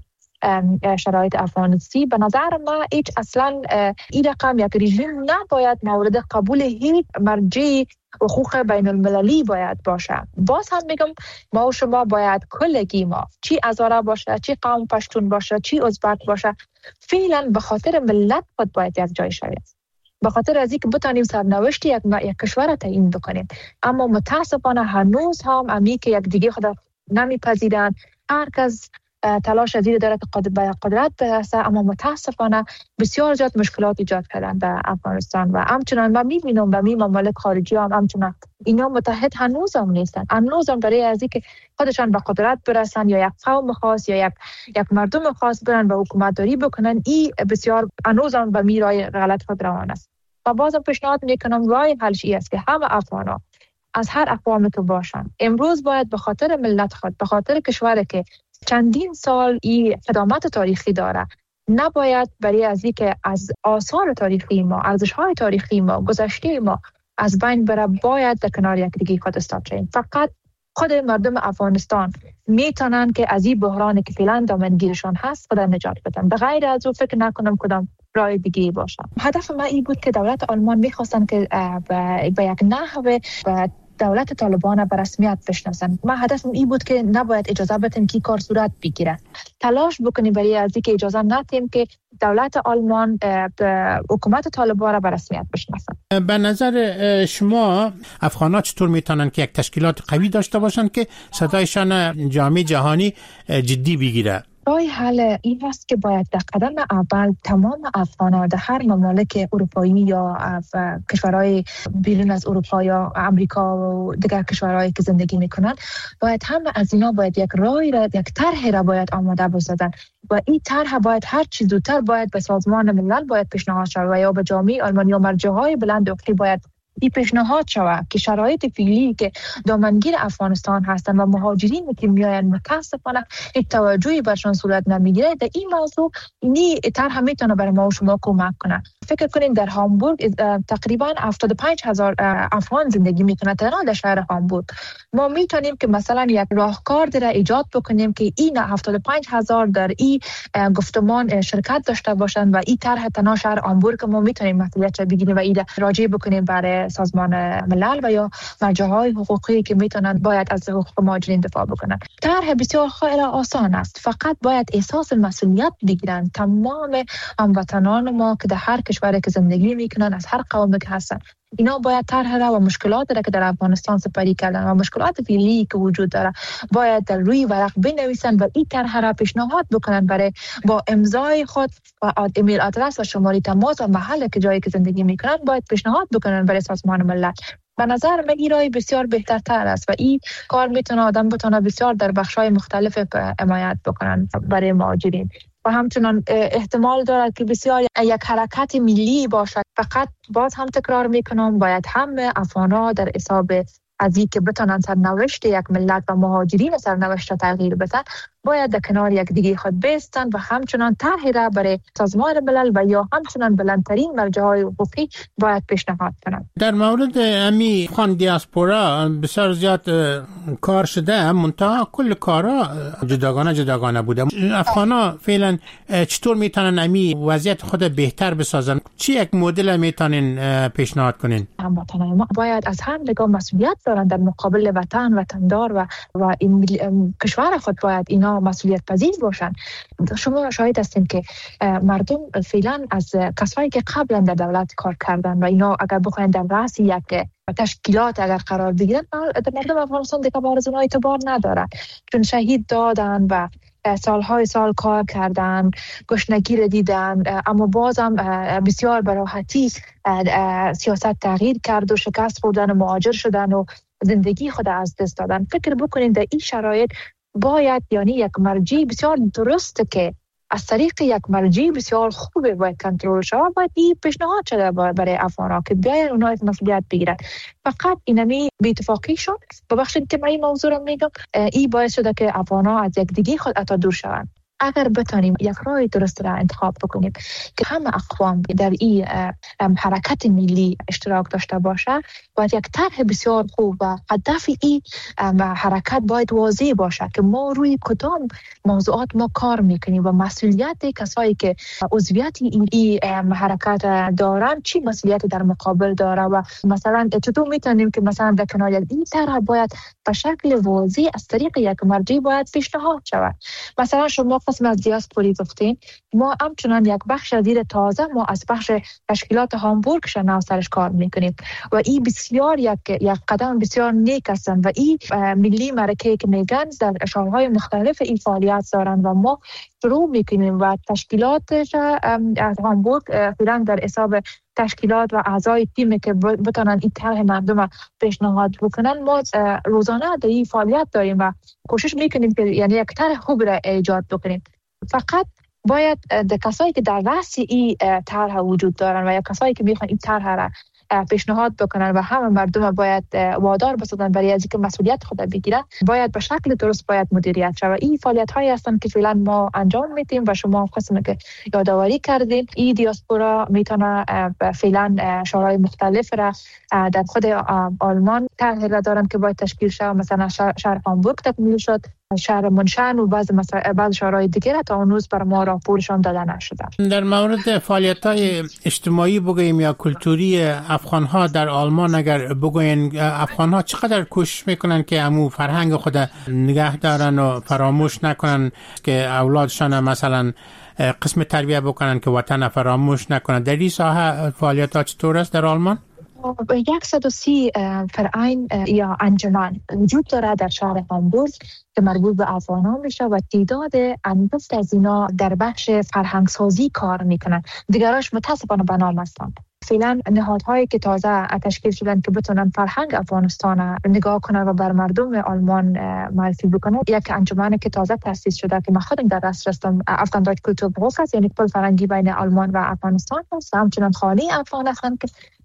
شرایط افغانستان. به نظر ما هیچ اصلا این رقم یک رژیم نباید مورد قبول هیچ مرجع حقوق بین المللی باید باشه. باز هم میگم ما و شما باید کلگی ما، چی هزاره باشه، چی قوم پشتون باشه، چی ازبک باشه، فعلا به خاطر ملت خود باید یک جای شویم، به خاطر از اینکه بتانیم سرنوشت یک یک کشور را تعیین بکنیم. اما متاسفانه هنوز هم امی که یک دیگه خود نمیپذیرن، هر کس تلاش از این داره که به قدرت برسه، اما متاسفانه بسیار زیاد مشکلات ایجاد کردن در افغانستان. و همچنان ما میبینم به می ممالک خارجی هم همچنان اینا متحد هنوز هم نیستن، هنوز هم برای از اینکه خودشان به قدرت برسن یا یک قوم خاص یا یک یک مردم خاص برن به حکومت داری بکنن، این بسیار هنوز هم به می راه غلط خود روان است. و بازم پیشنهاد میکنم راه حلش ای است که همه افغانا از هر اقوامی که باشن امروز باید به خاطر ملت خود، به خاطر کشوری که چندین سال این قدامت تاریخی داره، نباید برای از اینکه از آثار تاریخی ما، ارزش‌های تاریخی ما، گذشته ما از بین بره، باید در کنار یک دیگه خود استاد شیم. فقط خود مردم افغانستان میتونن که از این بحرانی که فعلا دامنگیرشان هست خود نجات بدن. به غیر از او فکر نکنم کدام راه دیگه باشه. هدف من این بود که دولت آلمان میخواستن که به یک نحوه به دولت طالبان به رسمیت بشناسن. من هدفم این بود که نباید اجازه بدیم که کار صورت بگیره. تلاش بکنیم برای از اینکه اجازه ندیم که دولت آلمان حکومت طالبان را به رسمیت بشناسن. به نظر شما افغان‌ها چطور میتونن که یک تشکیلات قوی داشته باشن که صدایشان جامعه جهانی جدی بگیره؟ راه حل این است که باید در قدم اول تمام افغان‌ها در هر مملکت اروپایی یا کشورهای بیرون از اروپا یا امریکا و دیگر کشورهایی که زندگی میکنن، باید همه از اینا باید یک راهی را، یک طرحی را باید آماده بسازن و این طرح باید هر چی زودتر باید به سازمان ملل باید پیشنهاد شود و یا به جامعه آلمانی یا مرجع‌های بلند حقوقی باید این پیشنهاد شود که شرایط فعلی که دامنگیر افغانستان هستند و مهاجرین که میآیند متاسفانه هیچ توجهی برشان صورت نمیگیره، در این موضوع نی طرح میتونه برای ما و شما کمک کنه. فکر کنین در هامبورگ تقریبا هفتاد و پنج هزار افغان زندگی میکنه تنها در شهر هامبورگ. ما میتونیم که مثلا یک راهکار را ایجاد بکنیم که این هفتاد و پنج هزار در این گفتمان شرکت داشته باشند و این طرح تنها شهر هامبورگ ما میتونیم مسئولیت را بگیریم و این راجع بکنیم برای سازمان ملل و یا مرجع‌های حقوقی که میتونن باید از حقوق مهاجرین دفاع بکنن. طرح بسیار خیلی آسان است، فقط باید احساس مسئولیت بگیرن تمام هموطنان ما که در هر کشوری که زندگی میکنن از هر قومی که هستن. اینا باید طرح را و مشکلات را که در افغانستان سپری کردن و مشکلات فعلی که وجود داره باید در روی ورق بنویسن و این طرح را پیشنهاد بکنن برای با امضای خود و ایمیل آدرس و شماره تماس و محل که جایی که زندگی میکنن باید پیشنهاد بکنن برای سازمان ملل. به نظر من این رای بسیار بهترتر است و این کار میتونه آدم بتونه بسیار در بخش‌های مختلف حمایت بکنن برای مهاجرین و همچنان احتمال دارد که بسیار یک حرکت ملی باشد. فقط باز هم تکرار میکنم باید همه افغان‌ها در حساب از این که بتونن سرنوشت یک ملت و مهاجرین سرنوشت تغییر بدن باید در کنار یک دیگه خود بیستن و همچنان طرحی را برای سازمان ملل و یا همچنان بلندترین مرجع‌های حقوقی باید پیشنهاد کنند. در مورد امی خان دیاسپورا بسیار زیاد کار شده، منتها کل کارا جداگانه جداگانه بوده. افغانا فعلا چطور میتونن امی وضعیت خود بهتر بسازن؟ چی یک مدل میتونن پیشنهاد کنین؟ هموطنان ما باید از هم نگاه مسئولیت دارن در مقابل وطن وطندار و و این کشور خود باید اینا مسئولیت پذیر باشن. شما شاهد هستین که مردم فعلا از کسایی که قبلا در دولت کار کردن و اینا اگر بخواین در رأس یک تشکیلات اگر قرار بگیرن مردم افغانستان دیگه با از اونها اعتبار ندارن، چون شهید دادن و سالهای سال کار کردن، گشنگی را دیدن، اما بازم بسیار به راحتی سیاست تغییر کرد و شکست خوردن و مهاجر شدن و زندگی خود از دست دادن. فکر بکنید در این شرایط باید یعنی یک مرجع بسیار درسته که از طریق یک مرجع بسیار خوبه باید کنترل شود. باید این پیشنهاد شده برای افغان‌ها که بیاین اونها از مسئولیت بگیرن. فقط اینمی بی‌اتفاقی شد. ببخشید که من این موضوع رو میگم، این باعث شده که افغان‌ها از یک دیگه خود اتا دور شوند. اگر بتانیم یک راه درست را انتخاب بکنیم که همه اقوام در این حرکت ملی اشتراک داشته باشه و یک طرح بسیار خوب و هدف این حرکت باید واضح باشه که ما روی کدام موضوعات ما کار میکنیم و مسئولیت کسایی که عضویت این, این حرکت دارن چی مسئولیتی در مقابل داره و مثلا چطور میتونیم که مثلا در کنار این طرح باید به شکل واضح از طریق یک مرجع باید پیشنهاد شود. مثلا شما قسم از دیاسپوری گفتین، ما همچنان یک بخش زیر تازه ما از بخش تشکیلات هامبورگ شناس سرش کار میکنیم و این بسیار یک یک قدم بسیار نیک هستند و این ملی مرکه که میگن در شهرهای مختلف این فعالیت دارن و ما شروع میکنیم و تشکیلاتش از هامبورگ فعلا در حساب تشکیلات و اعضای تیم که بتونن این طرح مردم پیشنهاد بکنن ما روزانه در این فعالیت داریم و کوشش میکنیم که یعنی یک طرح خوب را ایجاد بکنیم. فقط باید در کسایی که در رأس این طرح وجود دارن و یا کسایی که میخوان این طرح را پیشنهاد بکنن و همه مردم باید وادار بسازن برای از اینکه مسئولیت خود بگیرن، باید به شکل درست باید مدیریت شود. این فعالیت هایی هستند که فعلا ما انجام میدیم و شما قسم که یادآوری کردین این دیاسپورا میتونه فعلا شورای مختلف را در خود آلمان طرح را دارن که باید تشکیل شود. مثلا شهر هامبورگ تکمیل شد، شهر منشن و بعض مثلا بعض شهرهای دیگر تا هنوز بر ما راپورشان داده نشده. در مورد فعالیت‌های اجتماعی بگوییم یا کلتوری افغان‌ها در آلمان اگر بگوین، افغان‌ها چقدر کوشش میکنن که امو فرهنگ خود نگه دارن و فراموش نکنن که اولادشان مثلا قسم تربیت بکنن که وطن فراموش نکنن؟ در این ساحه فعالیت‌ها چطور است در آلمان؟ صد و سی فرعین یا انجمن وجود داره در شهر هامبورگ که مربوط به افغان‌ها میشه و تعداد اندفت از اینا در بخش فرهنگ سازی کار میکنن، دیگراش متاسفانه به نام هستند. فعلا نهادهایی که تازه تشکیل شدن که بتونن فرهنگ افغانستان نگاه کنن و بر مردم آلمان معرفی بکنن، یک انجمن که تازه تأسیس شده که من خودم در دست رستم افغان دایچ کلتور بروک است، یعنی پل فرهنگی بین آلمان و افغانستان است. همچنان خانه افغان هستند که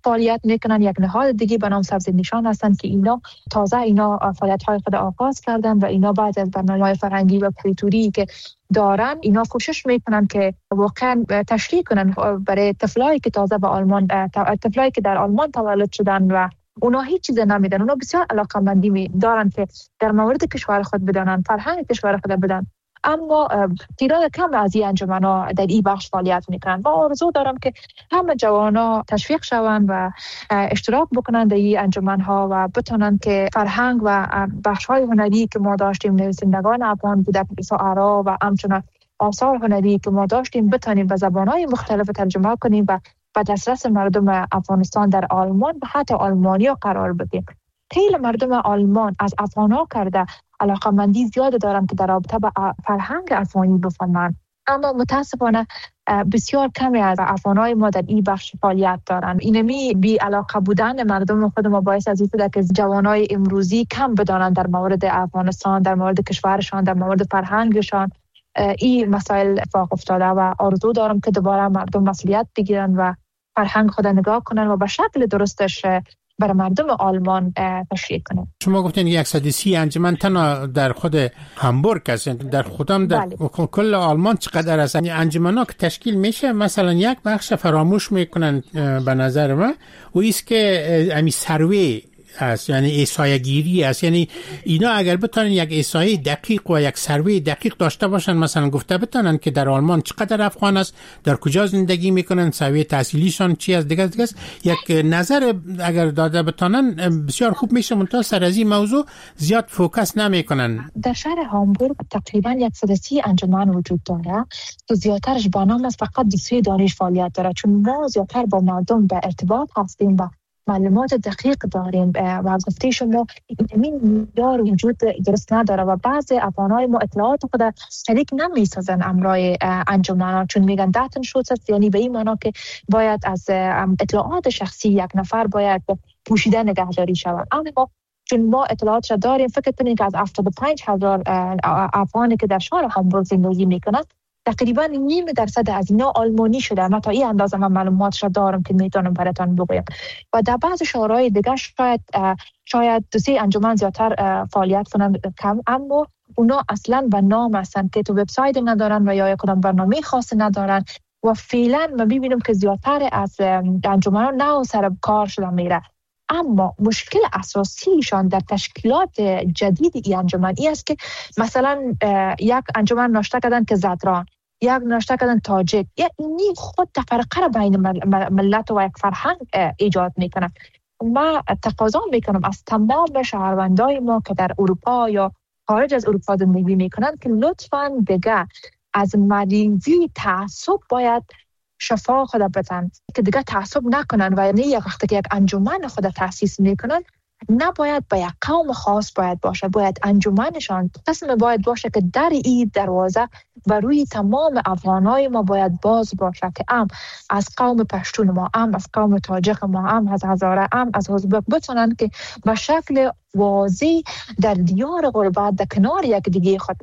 فعالیت میکنن. یک نهاد دیگه به نام سبز نشان هستند که اینا تازه اینا فعالیت های خود آغاز کردن و اینا بعد از برنامه‌های فرهنگی و کلتوری که دارن اینا کوشش میکنن که واقعا تشریح کنن برای طفلایی که تازه به آلمان طفلایی که در آلمان تولد شدن و اونا هیچ چیز نمیدن. اونا بسیار علاقه‌مندی دارن که در مورد کشور خود بدانن، فرهنگ کشور خود بدانن، اما تعداد کم از این انجمن‌ها در این بخش فعالیت میکنن و آرزو دارم که همه جوانا تشویق شوند و اشتراک بکنن در این انجمن‌ها و بتونن که فرهنگ و بخش‌های هنری که ما داشتیم، نویسندگان افغان بودن، شاعرها و همچنین آثار هنری که ما داشتیم بتونیم به زبان‌های مختلف ترجمه کنیم و به دسترس مردم افغانستان در آلمان و حتی آلمانیا قرار بدیم. خیلی مردم آلمان از افغان‌ها کرده علاقه‌مندی زیاد دارن که در رابطه با فرهنگ افغانی بفهمن، اما متاسفانه بسیار کمی از افغان‌های ما در این بخش فعالیت دارن. اینمی بی علاقه بودن مردم خود ما باعث از این شده که جوانای امروزی کم بدانند در مورد افغانستان، در مورد کشورشان، در مورد فرهنگشان. این مسائل اتفاق افتاده و آرزو دارم که دوباره مردم مسئولیت بگیرن و فرهنگ خود نگاه کنن و به شکل درستش برای مردم آلمان تشریح کنن. شما گفتین صد و سی انجمن تنها در خود همبورگ است، در خودم در بله. کل آلمان چقدر است؟ انجمن‌ها که تشکیل میشه مثلا یک بخش فراموش میکنن به نظر من و ایست که امی سروی است، یعنی احصایه گیری است. یعنی اینا اگر بتونن یک احصایه دقیق و یک سروی دقیق داشته باشن، مثلا گفته بتونن که در آلمان چقدر افغان است، در کجا زندگی میکنن، سویه تحصیلیشان چی است، دیگه دیگه یک نظر اگر داده بتونن بسیار خوب میشه. منتها سر از این موضوع زیاد فوکس نمیکنن. در شهر هامبورگ تقریبا صد و سی انجمن وجود داره که زیادترش با نام است فقط دوسیه دانش فعالیت داره، چون ما زیادتر با مردم به ارتباط هستیم و معلومات دقیق داریم و گفته شما این دار وجود درست نداره و بعض افغانای ما اطلاعات خود شریک نمیسازن امرای انجمن‌ها، چون میگن داتن شوت است، یعنی به این معنا که باید از اطلاعات شخصی یک نفر باید پوشیده نگهداری شود. اما چون ما اطلاعاتش داریم، فکر کنید که از هفتاد و پنج هزار افغانی که در شهر هامبورگ زندگی میکنند تقریبا نیم درصد از اینا آلمانی شده. من تا این اندازه من معلوماتش دارم که میتونم براتون بگویم و در بعض شهرهای دیگه شاید شاید دو سه انجمن زیادتر فعالیت کنن کم، اما اونا اصلا به نام هستن که تو وبسایت ندارن و یا کدام برنامه خاص ندارن و فعلا ما میبینیم که زیادتر از انجمن‌ها نه سر کار شده میره. اما مشکل اساسیشان در تشکیلات جدید این انجمن این است که مثلا یک انجمن ناشته کردن که زدران، یک ناشته کردن تاجیک، یا اینی خود تفرقه بین ملت و یک فرهنگ ایجاد میکنن. ما تقاضا میکنم از تمام شهروندای ما که در اروپا یا خارج از اروپا زندگی میکنن که لطفاً دیگه از مریضی تعصب باید شفا خود بدن، که دیگه تعصب نکنن و یعنی یک وقتی که یک انجمن خود تأسیس میکنن نباید به یک قوم خاص باید باشه، باید انجمنشان قسم باید باشه که در این دروازه بر روی تمام افغانای ما باید باز باشه که ام از قوم پشتون ما، ام از قوم تاجیک ما، ام از هزاره، ام از ازبک بتونن که به شکل واضح در دیار غربت در کنار یک دیگه خود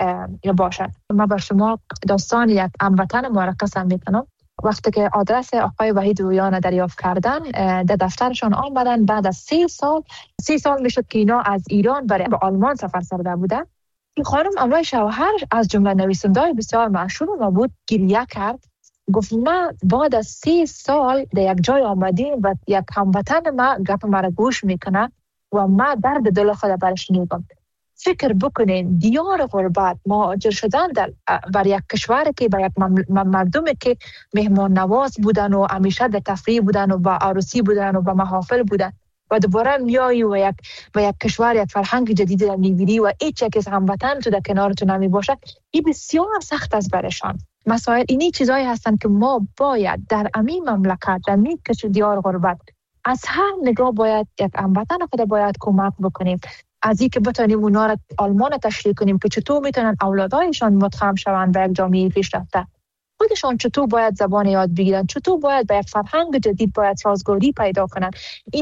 باشن. من بر شما داستان یک هموطن ما را قسم میکنم. وقتی که آدرس آقای وحید رویان دریافت کردن در دفترشان آمدن، بعد از سی سال سی سال میشد که اینا از ایران برای به آلمان سفر کرده بودن. این خانم امرای شوهر از جمله نویسنده‌های بسیار مشهور ما بود، گریه کرد، گفت ما بعد از سی سال در یک جای آمدیم و یک هموطن ما گپ مرا گوش میکنه و ما درد دل خود برش میگم. فکر بکنین دیار غربت مهاجر شدن در بر یک کشور که بر یک مردمی که مهمان نواز بودن و همیشه در تفریح بودن و با عروسی بودن و با محافل بودن و دوباره میایی و یک و یک کشور یک فرهنگ جدید را میبینی و هیچ یک از هموطن تو در کنار تو نمی باشه، این بسیار سخت است برشان. مسائل اینی چیزایی هستن که ما باید در امی مملکت در می کشور دیار غربت از هر نگاه باید یک هموطن خود باید کمک بکنیم، از این که بتونیم اونا را آلمان تشریح کنیم که چطور میتونن اولادایشان متخم شوند به یک جامعه پیشرفته، خودشان چطور باید زبان یاد بگیرن، چطور باید به یک فرهنگ جدید باید سازگاری پیدا کنن. اینی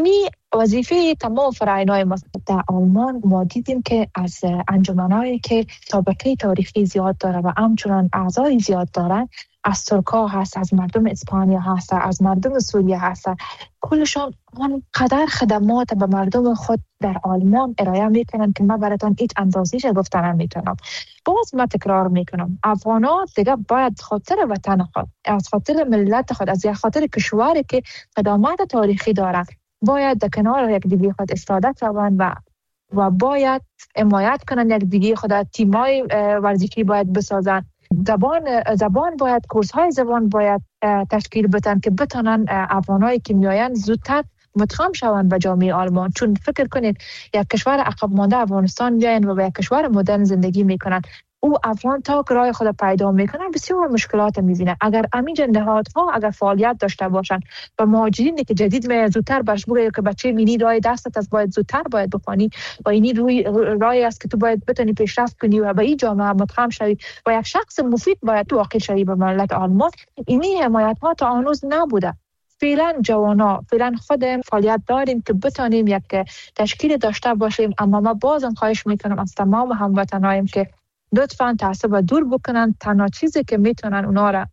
وظیفه تمام فرایض‌های در آلمان ما دیدیم که از انجمنایی که سابقه تاریخی زیاد داره و همچنان اعضای زیاد دارن، از ترکا هست، از مردم اسپانیا هست، از مردم سوریه هست، کلشان آنقدر خدمات به مردم خود در آلمان ارائه میکنن که من براتون هیچ اندازه‌اش گفتن نمیتونم. باز من تکرار میکنم، افغان‌ها دیگه باید خاطر وطن خود، از خاطر ملت خود، از خاطر کشوری که قدامت تاریخی دارن، باید در کنار یک دیگه خود استفاده کنن و و باید حمایت کنن یک دیگه خود. تیمای ورزشی باید بسازن، زبان زبان باید کورس‌های زبان باید تشکیل بدن که بتونن افغانایی که میاین زودتر مدغم شوند به جامعه آلمان. چون فکر کنید یک کشور عقب مانده افغانستان میاین و به یک کشور مدرن زندگی میکنن، او افغان تا که راه خود پیدا میکنن بسیار مشکلات میبینه. اگر همین نهادها اگر فعالیت داشته باشن و مهاجرینی که جدید می زودتر برش بگه که بچه مینی راه دستت از باید زودتر باید بخوانی و اینی روی راهی است که تو باید بتونی پیشرفت کنی و به این جامعه مدغم شوی و یک شخص مفید باید تو واقع شوی به ملت آلمان. اینی حمایت ها تا هنوز نبوده. فعلا جوانا فعلا خودم فعالیت داریم که بتونیم یک تشکیل داشته باشیم، اما ما بازم خواهش میکنم از تمام هموطنایم که لطفاً تعصب دور بکنن. تنها چیزی که میتونن اونا را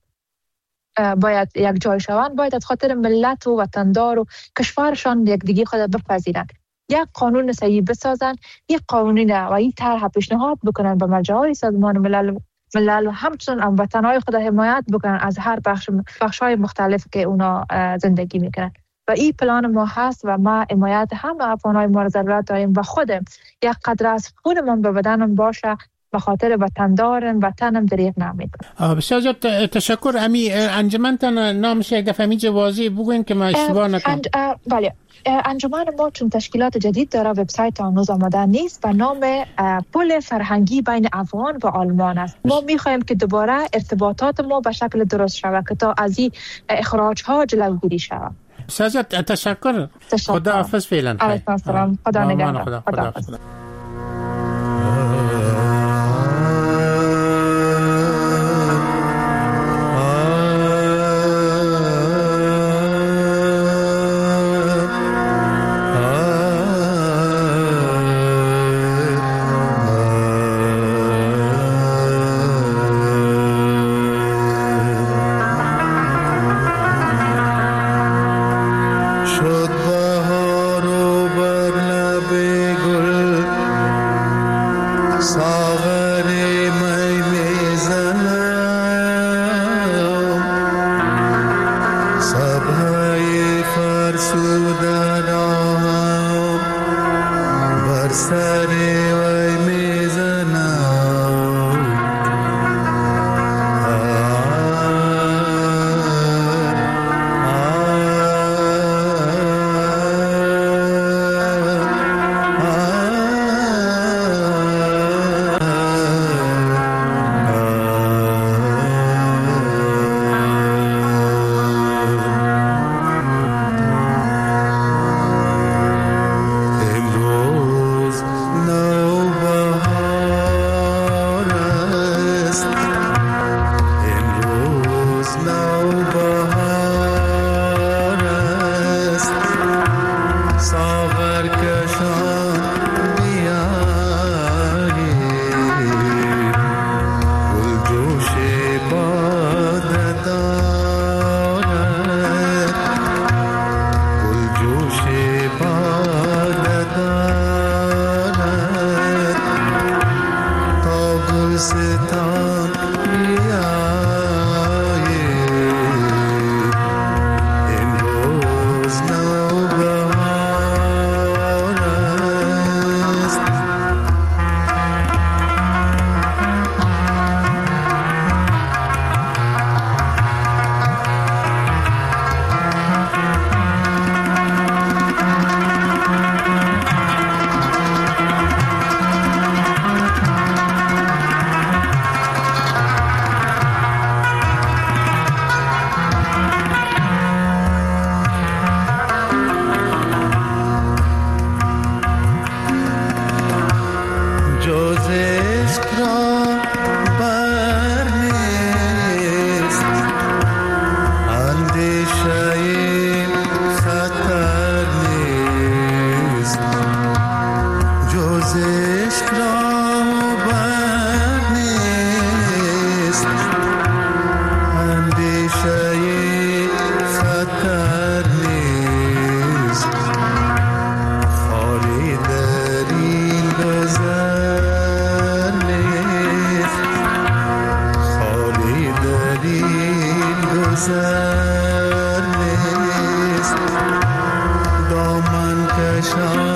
باید یک جای شوند باید از خاطر ملت و وطندار و کشورشان یک دیگه خود بپذیرن، یک قانون صحیح بسازن، یک قانونی و این طرح پیشنهاد بکنن به مرجع‌های سازمان ملل ملل و همچنین هموطنهای خود حمایت بکنن از هر بخش بخش‌های مختلف که اونا زندگی میکنن. و این پلان ما هست و ما حمایت همه افغانای ما را ضرورت داریم و خودم یک قدر از خودمون به بدنم باشه به خاطر وطندارم وطنم دریغ نمیکنم. بسیار زیاد تشکر. امی انجمنتان نامش یک دفعه میجه واضح بگوین که ما اشتباه نکنم. بله، انجمن ما چون تشکیلات جدید داره، وبسایت هنوز آماده نیست و نام پل فرهنگی بین افغان و آلمان است. ما میخوایم که دوباره ارتباطات ما به شکل درست شود که تا از این اخراج ها جلوگیری شود. بسیار زیاد تشکر. خدا حافظ. فعلا علیکم السلام. خدا نگهدار. خدا حافظ. سال